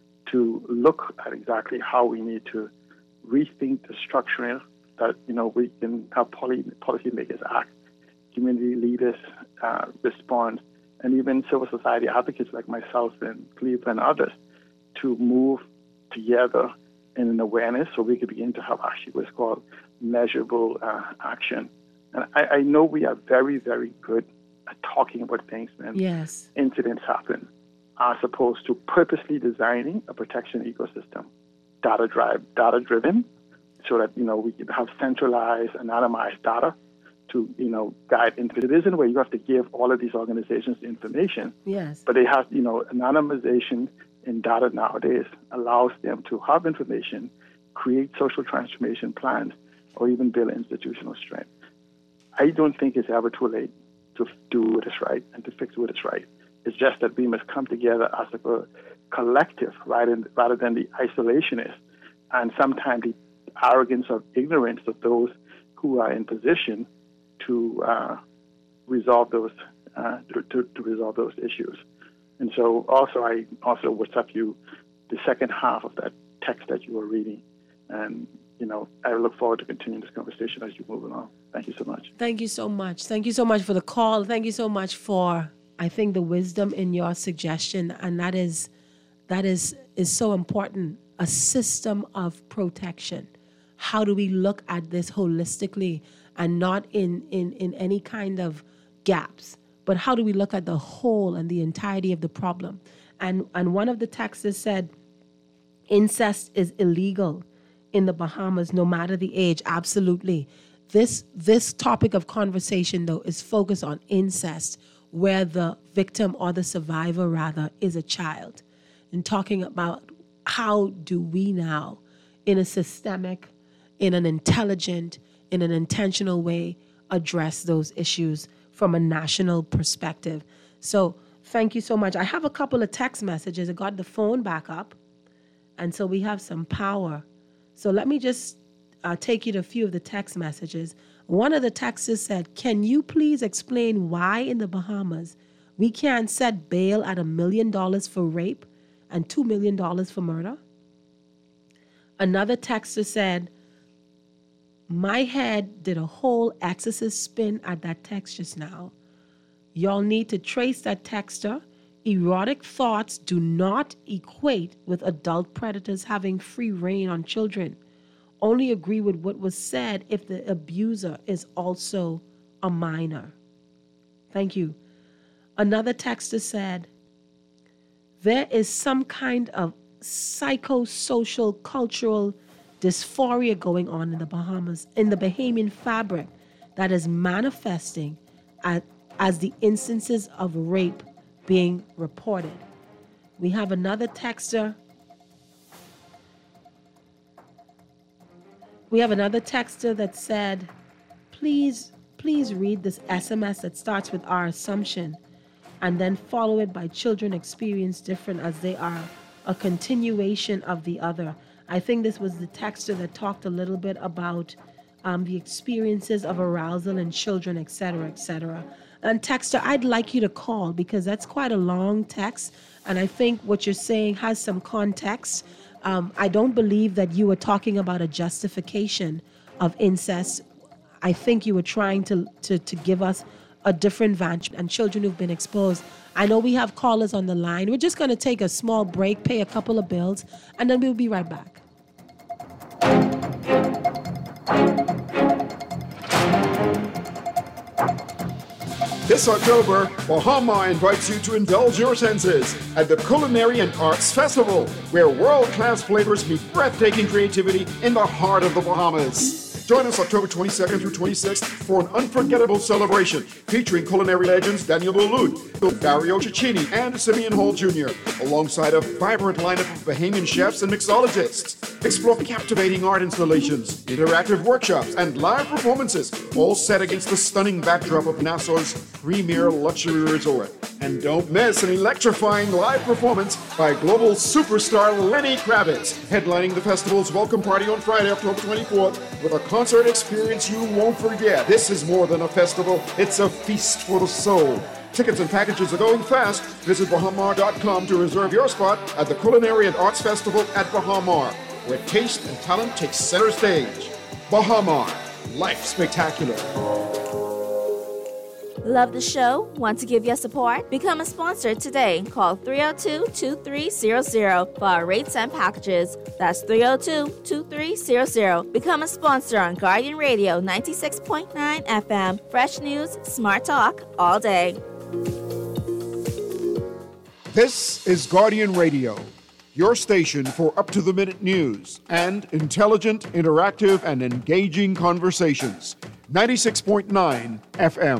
Speaker 21: to look at exactly how we need to rethink the structure that, you know, we can have policy policymakers act, community leaders uh, respond, and even civil society advocates like myself and Cleveland and others to move together in an awareness so we could begin to have actually what's called measurable uh, action. And I, I know we are very, very good at talking about things when
Speaker 2: yes.
Speaker 21: incidents happen, as opposed to purposely designing a protection ecosystem, data drive, data driven, so that, you know, we can have centralized, anonymized data to, you know, guide. And it isn't where you have to give all of these organizations the information,
Speaker 2: yes,
Speaker 21: but they have, you know, anonymization in data nowadays allows them to have information, create social transformation plans, or even build institutional strength. I don't think it's ever too late to do what is right and to fix what is right. It's just that we must come together as a collective rather, rather than the isolationists and sometimes the arrogance of ignorance of those who are in position to uh, resolve those uh, to, to, to resolve those issues. And so also I also WhatsApp you the second half of that text that you were reading. And, you know, I look forward to continuing this conversation as you move along. Thank you so much.
Speaker 2: Thank you so much. Thank you so much for the call. Thank you so much for, I think, the wisdom in your suggestion. And that is that is is so important. A system of protection. How do we look at this holistically and not in, in, in any kind of gaps, but how do we look at the whole and the entirety of the problem? And and one of the texts said, incest is illegal in the Bahamas, no matter the age. Absolutely. This this topic of conversation, though, is focused on incest, where the victim or the survivor, rather, is a child, and talking about how do we now, in a systemic, in an intelligent, in an intentional way, address those issues from a national perspective. So thank you so much. I have a couple of text messages. I got the phone back up, and so we have some power. So let me just uh, take you to a few of the text messages. One of the texts said, can you please explain why in the Bahamas we can't set bail at a million dollars for rape and two million dollars for murder? Another texter said, my head did a whole exorcist spin at that text just now. Y'all need to trace that texter. Erotic thoughts do not equate with adult predators having free reign on children. Only agree with what was said if the abuser is also a minor. Thank you. Another texter said, there is some kind of psychosocial, cultural dysphoria going on in the Bahamas, in the Bahamian fabric, that is manifesting at, as the instances of rape being reported. We have another texter. We have another texter that said, please please read this S M S that starts with our assumption and then follow it by children experience different as they are a continuation of the other. I think this was the texter that talked a little bit about um, the experiences of arousal in children, et cetera, et cetera. And texter, I'd like you to call because that's quite a long text. And I think what you're saying has some context. Um, I don't believe that you were talking about a justification of incest. I think you were trying to, to, to give us a different vantage and children who've been exposed. I know we have callers on the line. We're just going to take a small break, pay a couple of bills, and then we'll be right back.
Speaker 1: This October, Bahama invites you to indulge your senses at the Culinary and Arts Festival, where world-class flavors meet breathtaking creativity in the heart of the Bahamas. Join us October twenty-second through twenty-sixth for an unforgettable celebration featuring culinary legends Daniel Boulud, Dario Cecchini, and Simeon Hall Junior, alongside a vibrant lineup of Bahamian chefs and mixologists. Explore captivating art installations, interactive workshops, and live performances, all set against the stunning backdrop of Nassau's premier luxury resort. And don't miss an electrifying live performance by global superstar Lenny Kravitz, headlining the festival's welcome party on Friday, October twenty-fourth, with a concert experience you won't forget. This is more than a festival, it's a feast for the soul. Tickets and packages are going fast. Visit Bahamar dot com to reserve your spot at the Culinary and Arts Festival at Bahamar, where taste and talent take center stage. Bahamar, life spectacular.
Speaker 3: Love the show? Want to give your support? Become a sponsor today. Call three oh two, two three zero zero for our rates and packages. That's three oh two, two three zero zero. Become a sponsor on Guardian Radio ninety-six point nine F M. Fresh news, smart talk, all day.
Speaker 1: This is Guardian Radio, your station for up-to-the-minute news and intelligent, interactive, and engaging conversations. ninety-six point nine F M.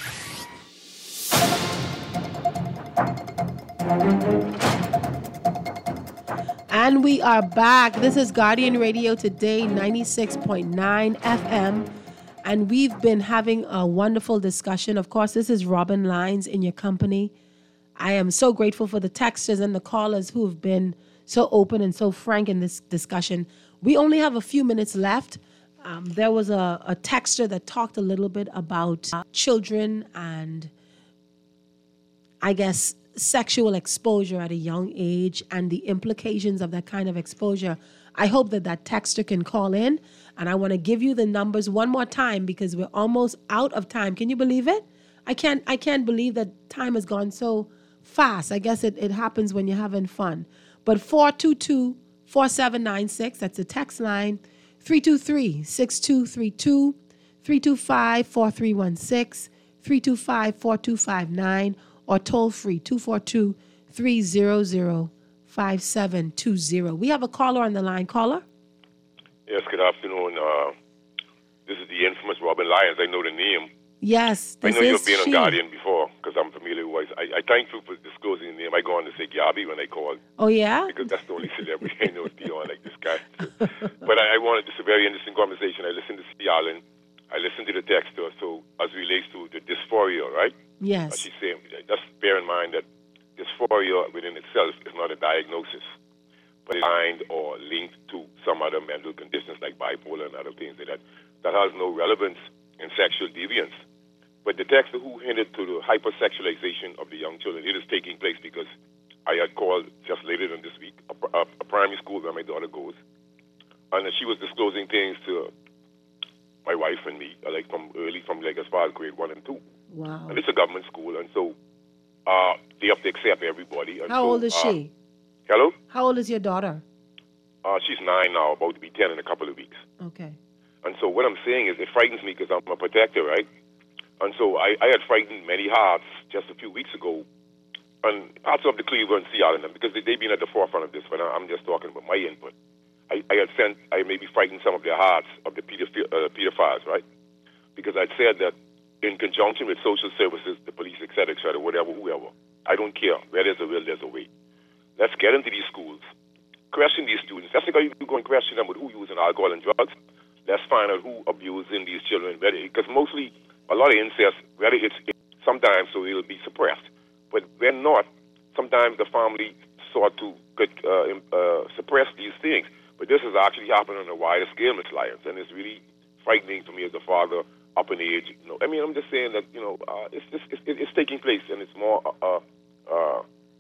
Speaker 2: And we are back. This is Guardian Radio Today, ninety-six point nine F M. And we've been having a wonderful discussion. Of course, this is Robin Lyons in your company. I am so grateful for the texters and the callers who have been so open and so frank in this discussion. We only have a few minutes left. Um, there was a, a texter that talked a little bit about uh, children and, I guess, sexual exposure at a young age and the implications of that kind of exposure. I hope that that texter can call in, and I want to give you the numbers one more time because we're almost out of time. Can you believe it? I can't I can't believe that time has gone so fast. I guess it, it happens when you're having fun. But four two two, four seven nine six, that's the text line. three two three, six two three two, three two five, four three one six, three two five, four two five nine, or toll free two four two, three zero zero, five seven two zero. We have a caller on the line. Caller?
Speaker 22: Yes, good afternoon. Uh, this is the infamous Robin Lyons. I know the name.
Speaker 2: Yes, this
Speaker 22: I know
Speaker 2: is
Speaker 22: you've been
Speaker 2: she.
Speaker 22: on Guardian before because I'm familiar with I, I thank you for disclosing the name. I go on to say Gabby when I call.
Speaker 2: Oh, yeah?
Speaker 22: Because that's the only celebrity I know is beyond like this guy. But I, I wanted this a very interesting conversation. I listened to C. Allen. I listened to the texter. So as it relates to the dysphoria, right?
Speaker 2: Yes.
Speaker 22: As she's saying, just bear in mind that dysphoria within itself is not a diagnosis, but it's aligned or linked to some other mental conditions like bipolar and other things like that. That has no relevance in sexual deviance. But the texter who hinted to the hypersexualization of the young children, it is taking place because I had called just later than this week a, a, a primary school where my daughter goes, and she was disclosing things to my wife and me, like from early, from like as far as grade one and two.
Speaker 2: Wow.
Speaker 22: And it's a government school, and so uh, they have to accept everybody. And
Speaker 2: How
Speaker 22: so,
Speaker 2: old is
Speaker 22: uh,
Speaker 2: she?
Speaker 22: Hello?
Speaker 2: How old is your daughter?
Speaker 22: Uh, she's nine now, about to be ten in a couple of weeks.
Speaker 2: Okay.
Speaker 22: And so what I'm saying is it frightens me because I'm a protector, right? And so I, I had frightened many hearts just a few weeks ago, and parts of the Cleveland Sea Island, because they, they've been at the forefront of this, but I'm just talking about my input. I, I had sent, I maybe frightened some of their hearts of the pedo, uh, pedophiles, right? Because I'd said that in conjunction with social services, the police, et cetera, et cetera, whatever, whoever, I don't care. Where there's a will, there's a way. Let's get into these schools, question these students. That's like how you go and question them with who using alcohol and drugs. Let's find out who abusing these children, because mostly a lot of incest, whether it's it, sometimes so it'll be suppressed, but when not, sometimes the family sought to get, uh, uh, suppress these things. But this is actually happening on a wider scale, Miz Lyons, and it's really frightening to me as a father up in age. You know, I mean, I'm just saying that you know uh, it's, it's it's it's taking place, and it's more uh, uh,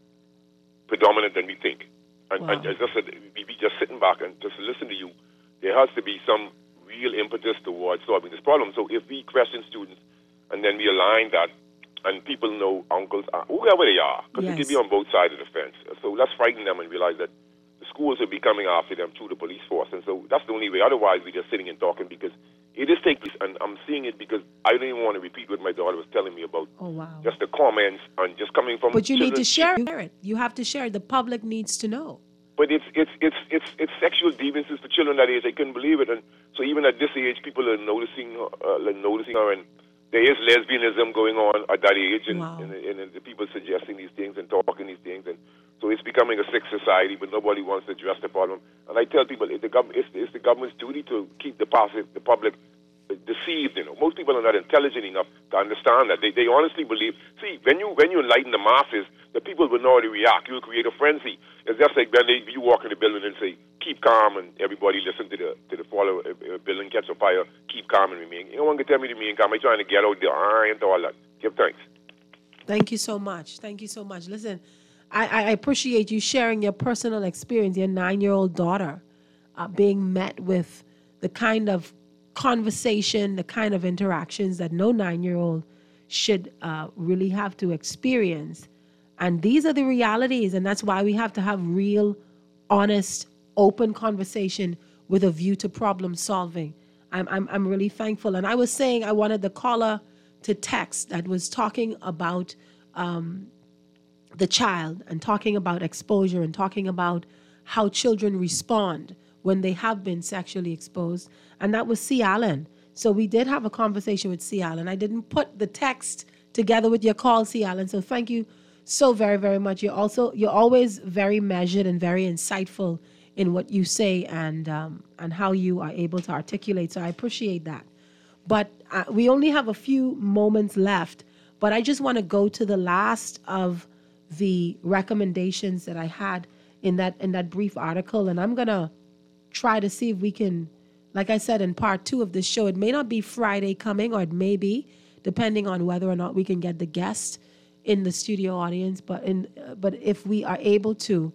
Speaker 22: predominant than we think. And, wow. and as I said, we be just sitting back and just listen to you. There has to be some real impetus towards solving this problem. So if we question students and then we align that, and people know uncles, uh, whoever they are, because yes. they can be on both sides of the fence. So let's frighten them and realize that the schools will be coming after them through the police force. And so that's the only way. Otherwise, we're just sitting and talking because it is taking place. And I'm seeing it because I don't even want to repeat what my daughter was telling me about.
Speaker 2: Oh, wow.
Speaker 22: Just the comments and just coming from
Speaker 2: But you
Speaker 22: children.
Speaker 2: need to share it. You have to share it. The public needs to know.
Speaker 22: But it's it's it's it's it's sexual deviances for children that age. I couldn't believe it, and so even at this age, people are noticing uh, like noticing her, and there is lesbianism going on at that age, and, wow. and, and, and the people suggesting these things and talking these things, and so it's becoming a sick society. But nobody wants to address the problem. And I tell people, it's the government, it's, it's the government's duty to keep the passive, the public deceived. You know, most people are not intelligent enough to understand that. They they honestly believe. See, when you when you enlighten the masses, the people will know how to react. You'll create a frenzy. It's just like when they, you walk in the building and say, "Keep calm," and everybody listen to the to the follow uh, building catch a fire. Keep calm and remain. You know, one can tell me to remain calm. I'm trying to get out there and all that. Give thanks.
Speaker 2: Thank you so much. Thank you so much. Listen, I, I appreciate you sharing your personal experience. Your nine-year-old daughter uh, being met with the kind of conversation, the kind of interactions that no nine-year-old should uh, really have to experience. And these are the realities, and that's why we have to have real, honest, open conversation with a view to problem solving. I'm, I'm, I'm really thankful. And I was saying I wanted the caller to text that was talking about um, the child and talking about exposure and talking about how children respond when they have been sexually exposed. And that was C. Allen. So we did have a conversation with C. Allen. I didn't put the text together with your call, C. Allen. So thank you so very, very much. You're also, you're always very measured and very insightful in what you say and um, and how you are able to articulate. So I appreciate that. But uh, we only have a few moments left. But I just want to go to the last of the recommendations that I had in that in that brief article. And I'm going to try to see if we can, like I said in part two of this show, it may not be Friday coming, or it may be, depending on whether or not we can get the guest in the studio audience. But in uh, but if we are able to,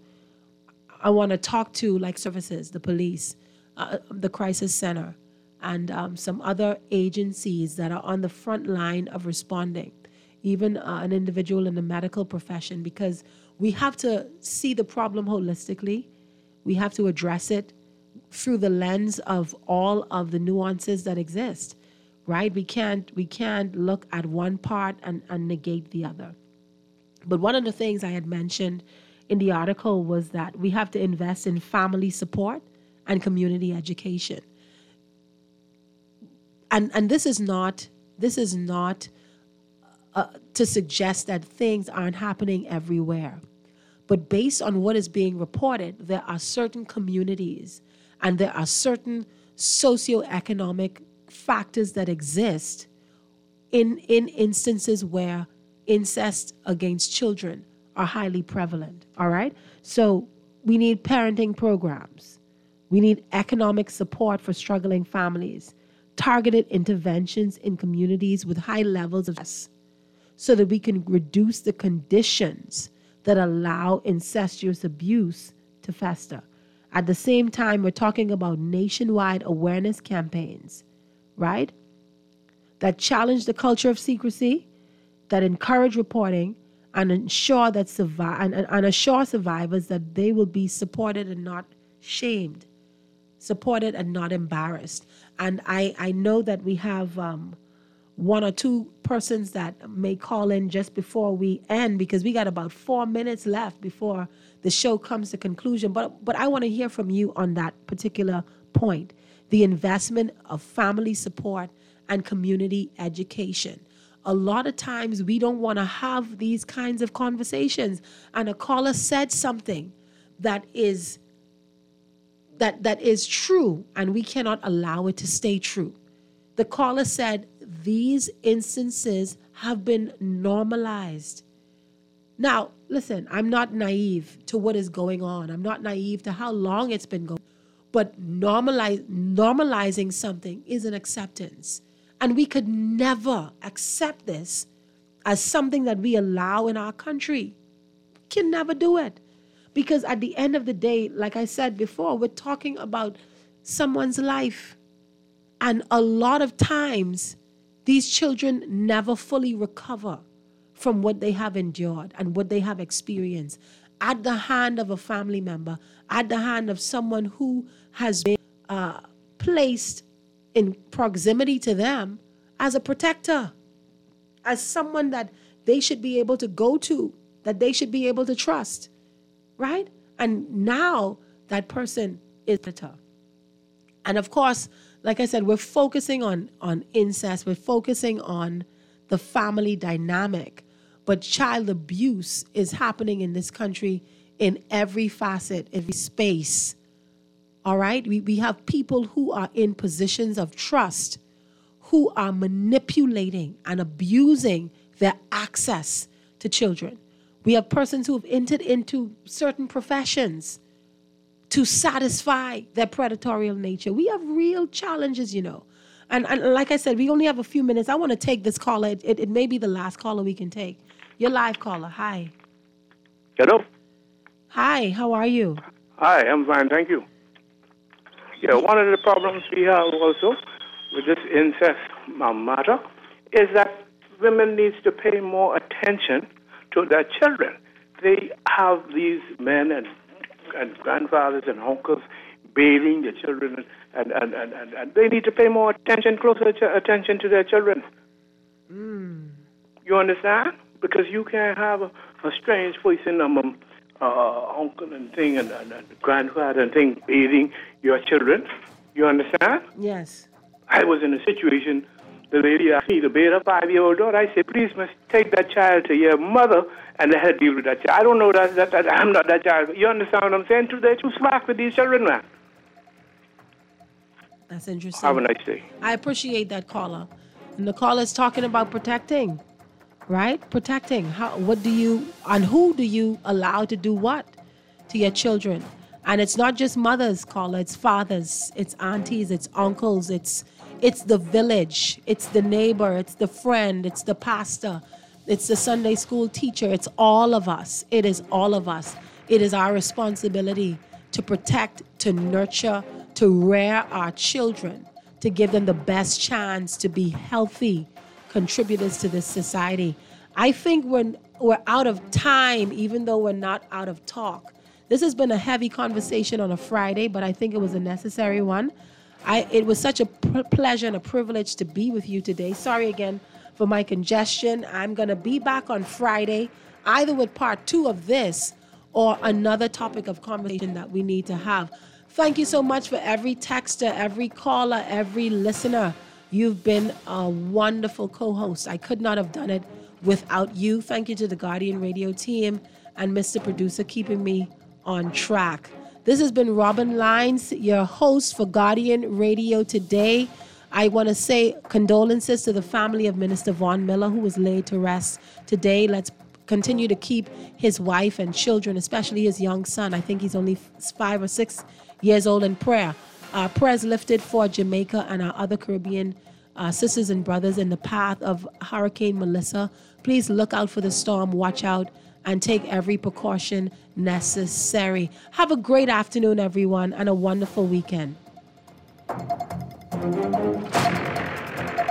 Speaker 2: I want to talk to like services, the police, uh, the crisis center, and um, some other agencies that are on the front line of responding, even uh, an individual in the medical profession, because we have to see the problem holistically. We have to address it through the lens of all of the nuances that exist, right? We can't we can't look at one part and, and negate the other. But one of the things I had mentioned in the article was that we have to invest in family support and community education. And and this is not this is not uh, to suggest that things aren't happening everywhere. But based on what is being reported, there are certain communities and there are certain socioeconomic factors that exist in, in instances where incest against children are highly prevalent, all right? So we need parenting programs. We need economic support for struggling families, targeted interventions in communities with high levels of stress so that we can reduce the conditions that allow incestuous abuse to fester. At the same time, we're talking about nationwide awareness campaigns, right? That challenge the culture of secrecy, that encourage reporting, and ensure that survive and, and assure survivors that they will be supported and not shamed, supported and not embarrassed. And I, I know that we have um, one or two persons that may call in just before we end, because we got about four minutes left before the show comes to conclusion. But but I want to hear from you on that particular point, the investment of family support and community education. A lot of times we don't want to have these kinds of conversations. And a caller said something that is that that is true, and we cannot allow it to stay true. The caller said these instances have been normalized. Now, listen, I'm not naive to what is going on. I'm not naive to how long it's been going. But normalize, normalizing something is an acceptance. And we could never accept this as something that we allow in our country. Can never do it. Because at the end of the day, like I said before, we're talking about someone's life. And a lot of times, these children never fully recover from what they have endured and what they have experienced at the hand of a family member, at the hand of someone who has been uh, placed in proximity to them as a protector, as someone that they should be able to go to, that they should be able to trust, right? And now that person is a predator. And of course, like I said, we're focusing on, on incest. We're focusing on the family dynamic. But child abuse is happening in this country in every facet, every space. All right? We, we have people who are in positions of trust who are manipulating and abusing their access to children. We have persons who have entered into certain professions to satisfy their predatory nature. We have real challenges, you know. And, and like I said, we only have a few minutes. I want to take this caller. It, it, it may be the last caller we can take. Your live caller. Hi.
Speaker 4: Hello.
Speaker 2: Hi, how are you?
Speaker 4: Hi, I'm fine, thank you. Yeah, one of the problems we have also with this incest matter is that women needs to pay more attention to their children. They have these men and, and grandfathers and uncles bathing their children, and, and, and, and, and they need to pay more attention, closer ch- attention to their children.
Speaker 2: Mm.
Speaker 4: You understand? Because you can't have a, a strange person, um, uh, uncle and thing, and, and, and grandfather and thing bathing your children. You understand?
Speaker 2: Yes.
Speaker 4: I was in a situation, the lady asked me to bathe a five-year-old daughter. I said, please, must take that child to your mother and let her deal with that child. I don't know that, that, that I'm not that child. You understand what I'm saying? They're too smart for these children, man.
Speaker 2: That's interesting.
Speaker 4: Have a nice day.
Speaker 2: I appreciate that caller. And the caller's talking about protecting, right? Protecting. How? What do you, and who do you allow to do what to your children? And it's not just mothers, caller. It's fathers, it's aunties, it's uncles, it's it's the village, it's the neighbor, it's the friend, it's the pastor, it's the Sunday school teacher. It's all of us. It is all of us. It is our responsibility to protect, to nurture, to rear our children, to give them the best chance to be healthy contributors to this society. I think when we're out of time, even though we're not out of talk. This has been a heavy conversation on a Friday, but I think it was a necessary one. I, it was such a pr- pleasure and a privilege to be with you today. Sorry again for my congestion. I'm going to be back on Friday, either with part two of this or another topic of conversation that we need to have. Thank you so much for every texter, every caller, every listener. You've been a wonderful co-host. I could not have done it without you. Thank you to the Guardian Radio team and Mister Producer keeping me on track. This has been Robin Lines, your host for Guardian Radio today. I want to say condolences to the family of Minister Vaughn Miller, who was laid to rest today. Let's continue to keep his wife and children, especially his young son. I think he's only five or six years old, in prayer. Uh, prayers lifted for Jamaica and our other Caribbean uh, sisters and brothers in the path of Hurricane Melissa. Please look out for the storm, watch out, and take every precaution necessary. Have a great afternoon, everyone, and a wonderful weekend.